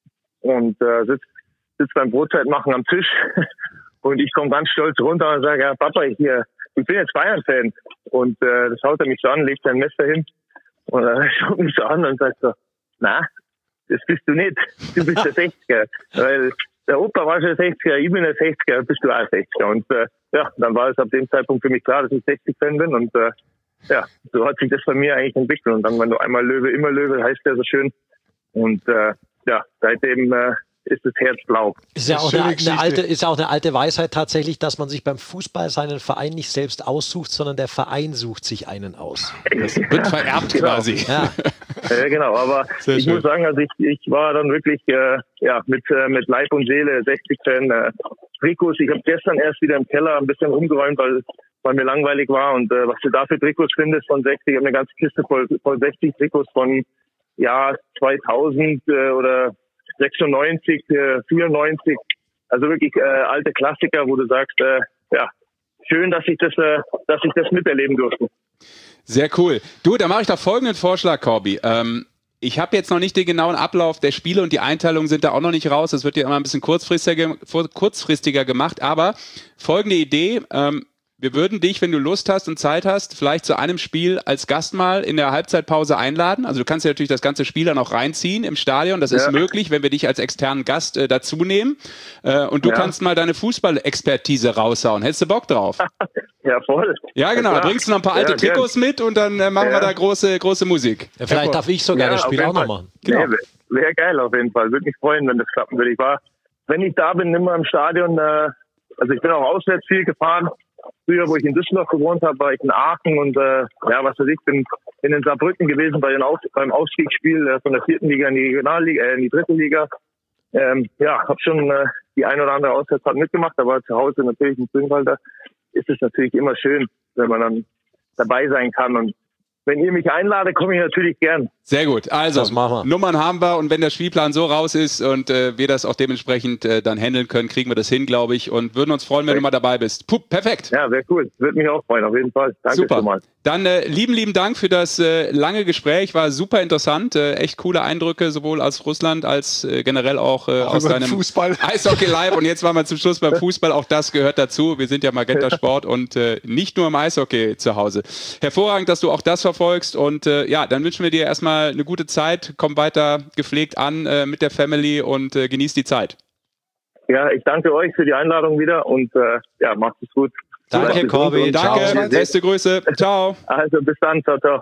und äh, sitzt, sitzt beim Brotzeit machen am Tisch. Und ich komme ganz stolz runter und sage, ja Papa, ich, hier, ich bin jetzt Bayern-Fan. Und äh, das schaut er mich so an, legt sein Messer hin und er äh, schaut mich so an und sagt so, na, das bist du nicht, du bist der sechziger. Weil der Opa war schon sechziger, ich bin der sechziger, bist du auch sechziger. Und äh, ja, dann war es ab dem Zeitpunkt für mich klar, dass ich sechzig-Fan bin. Und äh, ja, so hat sich das bei mir eigentlich entwickelt. Und dann, wenn du einmal Löwe, immer Löwe, heißt der so schön. Und äh, ja, seitdem äh, ist das Herz blau. Ist ja auch eine, eine alte, ist auch eine alte Weisheit tatsächlich, dass man sich beim Fußball seinen Verein nicht selbst aussucht, sondern der Verein sucht sich einen aus. Das wird vererbt genau. quasi. Ja. Ja, genau, aber Sehr ich schön. muss sagen, also ich, ich war dann wirklich äh, ja mit äh, mit Leib und Seele sechzig-Fan. Äh, Trikots, ich habe gestern erst wieder im Keller ein bisschen umgeräumt, weil weil mir langweilig war. Und äh, was du da für Trikots findest von sechzig, ich habe eine ganze Kiste voll, voll sechzig Trikots von Jahr zweitausend äh, oder sechsundneunzig, äh, vierundneunzig. Also wirklich äh, alte Klassiker, wo du sagst, äh, ja, schön, dass ich das, äh, dass ich das miterleben durfte. Sehr cool. Du, da mache ich doch folgenden Vorschlag, Corby. Ähm, ich habe jetzt noch nicht den genauen Ablauf der Spiele und die Einteilungen sind da auch noch nicht raus. Das wird ja immer ein bisschen kurzfristiger, kurzfristiger gemacht. Aber folgende Idee. Ähm, wir würden dich, wenn du Lust hast und Zeit hast, vielleicht zu einem Spiel als Gast mal in der Halbzeitpause einladen. Also du kannst ja natürlich das ganze Spiel dann auch reinziehen im Stadion. Das ja. ist möglich, wenn wir dich als externen Gast äh, dazu nehmen. Äh, und du ja. kannst mal deine Fußballexpertise raushauen. Hättest du Bock drauf? Ja, voll. Ja, genau. Ja, bringst du noch ein paar alte ja, Trikots mit und dann äh, machen ja. wir da große, große Musik. Ja, vielleicht darf ich sogar ja, das Spiel auch noch machen. Genau. Nee, wäre wär geil auf jeden Fall. Würde mich freuen, wenn das klappen würde. Ich war, wenn ich da bin, immer im Stadion, äh, also ich bin auch auswärts viel gefahren. Früher, wo ich in Düsseldorf gewohnt habe, war ich in Aachen und äh, ja, was weiß ich, bin, bin in Saarbrücken gewesen bei den Auf, beim Aufstiegsspiel äh, von der vierten Liga in die Regionalliga, äh, in die dritte Liga. Ähm, ja, habe schon äh, die ein oder andere Auswärtsfahrt mitgemacht, aber zu Hause natürlich in Grünwalder ist es natürlich immer schön, wenn man dann dabei sein kann. Und wenn ihr mich einladet, komme ich natürlich gern. Sehr gut. Also, das machen wir. Nummern haben wir und wenn der Spielplan so raus ist und äh, wir das auch dementsprechend äh, dann handeln können, kriegen wir das hin, glaube ich, und würden uns freuen, wenn okay. du mal dabei bist. Puh, perfekt. Ja, sehr cool. Würde mich auch freuen, auf jeden Fall. Danke super. Schon mal. Dann äh, lieben, lieben Dank für das äh, lange Gespräch. War super interessant. Äh, echt coole Eindrücke, sowohl aus Russland als äh, generell auch, äh, auch aus deinem Fußball. Eishockey Live. Und jetzt waren wir zum Schluss beim Fußball. Auch das gehört dazu. Wir sind ja Magenta Sport und äh, nicht nur im Eishockey zu Hause. Hervorragend, dass du auch das verfolgst. Und äh, ja, dann wünschen wir dir erstmal eine gute Zeit. Komm weiter gepflegt an äh, mit der Family und äh, genieß die Zeit. Ja, ich danke euch für die Einladung wieder und äh, ja, macht es gut. Danke, Corby. Danke. Beste Grüße. Ciao. Also bis dann. Ciao, ciao.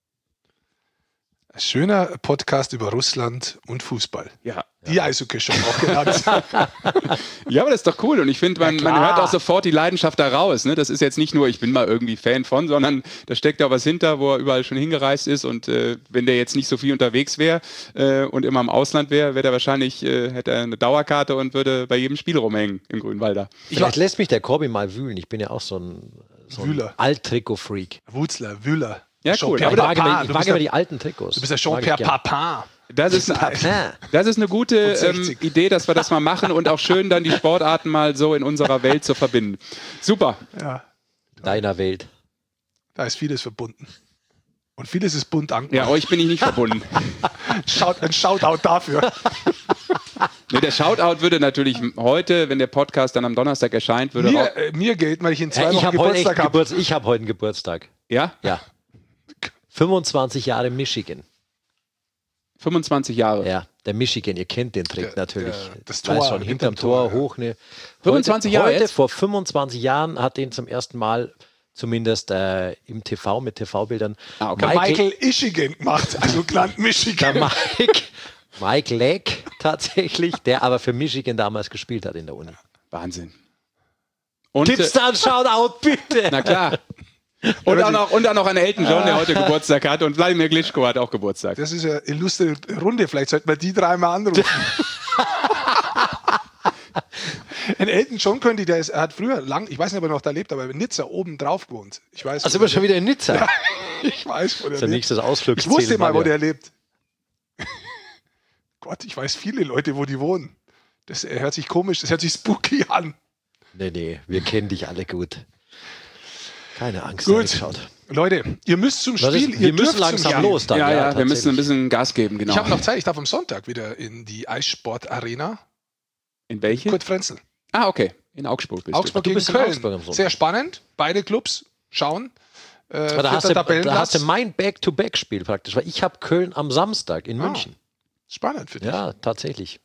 Ein schöner Podcast über Russland und Fußball. Ja. Die Eishockey-Show auch genannt. Ja, aber das ist doch cool. Und ich finde, man, ja, man hört auch sofort die Leidenschaft da raus. Ne? Das ist jetzt nicht nur, ich bin mal irgendwie Fan von, sondern da steckt ja was hinter, wo er überall schon hingereist ist. Und äh, wenn der jetzt nicht so viel unterwegs wäre äh, und immer im Ausland wäre, wäre der wahrscheinlich, äh, hätte er eine Dauerkarte und würde bei jedem Spiel rumhängen im Grünwalder. Vielleicht lässt mich der Corby mal wühlen. Ich bin ja auch so ein, so ein Alt-Trikot-Freak. Wutzler, Wühler. Ja, cool. Aber ich mag immer, ich mag immer die alten Trikots. Du bist ja Jean-Pierre Papin. Das ist, eine, das ist eine gute ähm, Idee, dass wir das mal machen und auch schön dann die Sportarten mal so in unserer Welt zu verbinden. Super. Ja. Deiner Welt. Da ist vieles verbunden. Und vieles ist bunt angemacht. Ja, euch bin ich nicht verbunden. Schaut, ein Shoutout dafür. Nee, der Shoutout würde natürlich heute, wenn der Podcast dann am Donnerstag erscheint, würde Mir, auch, äh, mir gilt, weil ich in zwei Ja, ich Wochen habe heute, Geburtstag habe. Geburts ich hab heute einen Geburtstag. ja, Ja. fünfundzwanzig Jahre Michigan. fünfundzwanzig Jahre. Ja, der Michigan, ihr kennt den Trick Der- natürlich. der- das Ich weiß Tor, schon, hinterm hinterm Tor, Tor, ja. hoch. Ne. fünfundzwanzig heute, Jahre Heute, jetzt? vor fünfundzwanzig Jahren, hat den zum ersten Mal, zumindest äh, im T V mit T V-Bildern, Ah, okay. Michael Michigan gemacht, also Land der Michigan. Mike, Mike Leck tatsächlich, der aber für Michigan damals gespielt hat in der Uni. Wahnsinn. Und, äh, Tipps dann, Shoutout, bitte! na klar. Und auch, noch, und auch noch an Elton John, der heute Geburtstag hat. Und Wladimir Klitschko hat auch Geburtstag. Das ist eine illustre Runde, vielleicht sollten wir die dreimal anrufen. In Elton John könnte ich, der ist, er hat früher lang, ich weiß nicht, ob er noch da lebt, aber in Nizza oben drauf gewohnt. Ich weiß, Also wo sind wir schon der wieder in Nizza. lebt. Ich weiß, wo der Das ist der lebt. nächste Ich Ausflugsziel. wusste mal, wo Mario. der lebt. Gott, ich weiß viele Leute, wo die wohnen. Das äh, hört sich komisch, das hört sich spooky an. Nee, nee, wir kennen dich alle gut. Keine Angst, Gut. Alexander. Leute, ihr müsst zum Was Spiel. ist, ihr wir müssen dürft langsam zum Spiel. los dann. Ja, ja, wir tatsächlich. müssen ein bisschen Gas geben, genau. Ich habe noch Zeit, ich darf am Sonntag wieder in die Eissport-Arena. In welche? Kurt Frenzel. Ah, okay. In Augsburg bist Augsburg Du gegen bist in Köln. Augsburg am Sonntag. Sehr spannend. Beide Clubs schauen. Äh, Aber da, hast vierter du, da Tabellenplatz. hast du mein Back-to-Back-Spiel praktisch, weil ich habe Köln am Samstag in Ah. München. Spannend für dich. Ja, tatsächlich.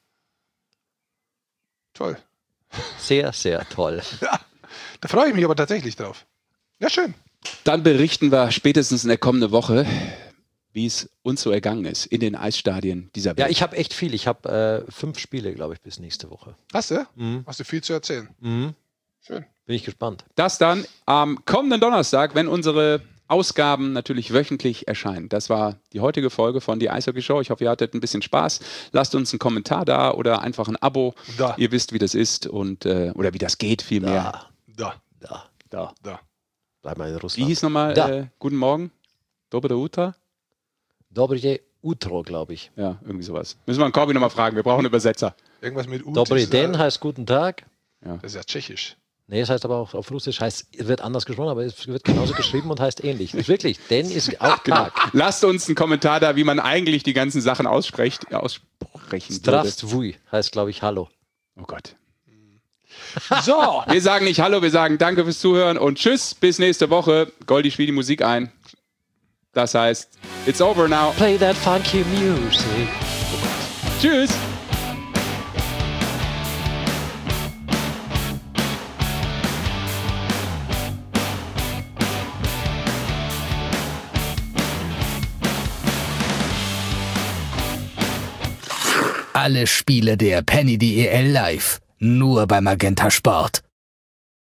Toll. Sehr, sehr toll. Ja, da freue ich mich aber tatsächlich drauf. Ja, schön. Dann berichten wir spätestens in der kommenden Woche, wie es uns so ergangen ist in den Eisstadien dieser Ja, Welt. ich habe echt viel. Ich habe äh, fünf Spiele, glaube ich, bis nächste Woche. Hast du? Mhm. Hast du viel zu erzählen? Mhm. Schön. Bin ich gespannt. Das dann am kommenden Donnerstag, wenn unsere Ausgaben natürlich wöchentlich erscheinen. Das war die heutige Folge von die Eishockey Show. Ich hoffe, ihr hattet ein bisschen Spaß. Lasst uns einen Kommentar da oder einfach ein Abo. Da. Ihr wisst, wie das ist und äh, oder wie das geht vielmehr. Da, Da, da. Da. da. Bleib mal in Wie Russland. hieß nochmal? Da. Äh, guten Morgen. Dobre Utra? Dobrije Utro, glaube ich. Ja, irgendwie sowas. Müssen wir einen Corby nochmal fragen. Wir brauchen einen Übersetzer. Irgendwas mit U. Dobry das ist den ja- heißt guten Tag. Das ist ja tschechisch. Nee, es heißt aber auch auf Russisch, heißt, wird anders gesprochen, aber es wird genauso geschrieben und heißt ähnlich. Ist wirklich, den ist auch Genau. Tag. Lasst uns einen Kommentar da, wie man eigentlich die ganzen Sachen ausspricht, aussprechen würde. Zdravstvui heißt, glaube ich, Hallo. Oh Gott. So, Wir sagen nicht Hallo, wir sagen Danke fürs Zuhören und Tschüss, bis nächste Woche. Goldi spielt die Musik ein. Das heißt, it's over now. Play that funky music. Tschüss. Alle Spiele der Penny D E L live. Nur bei Magenta Sport.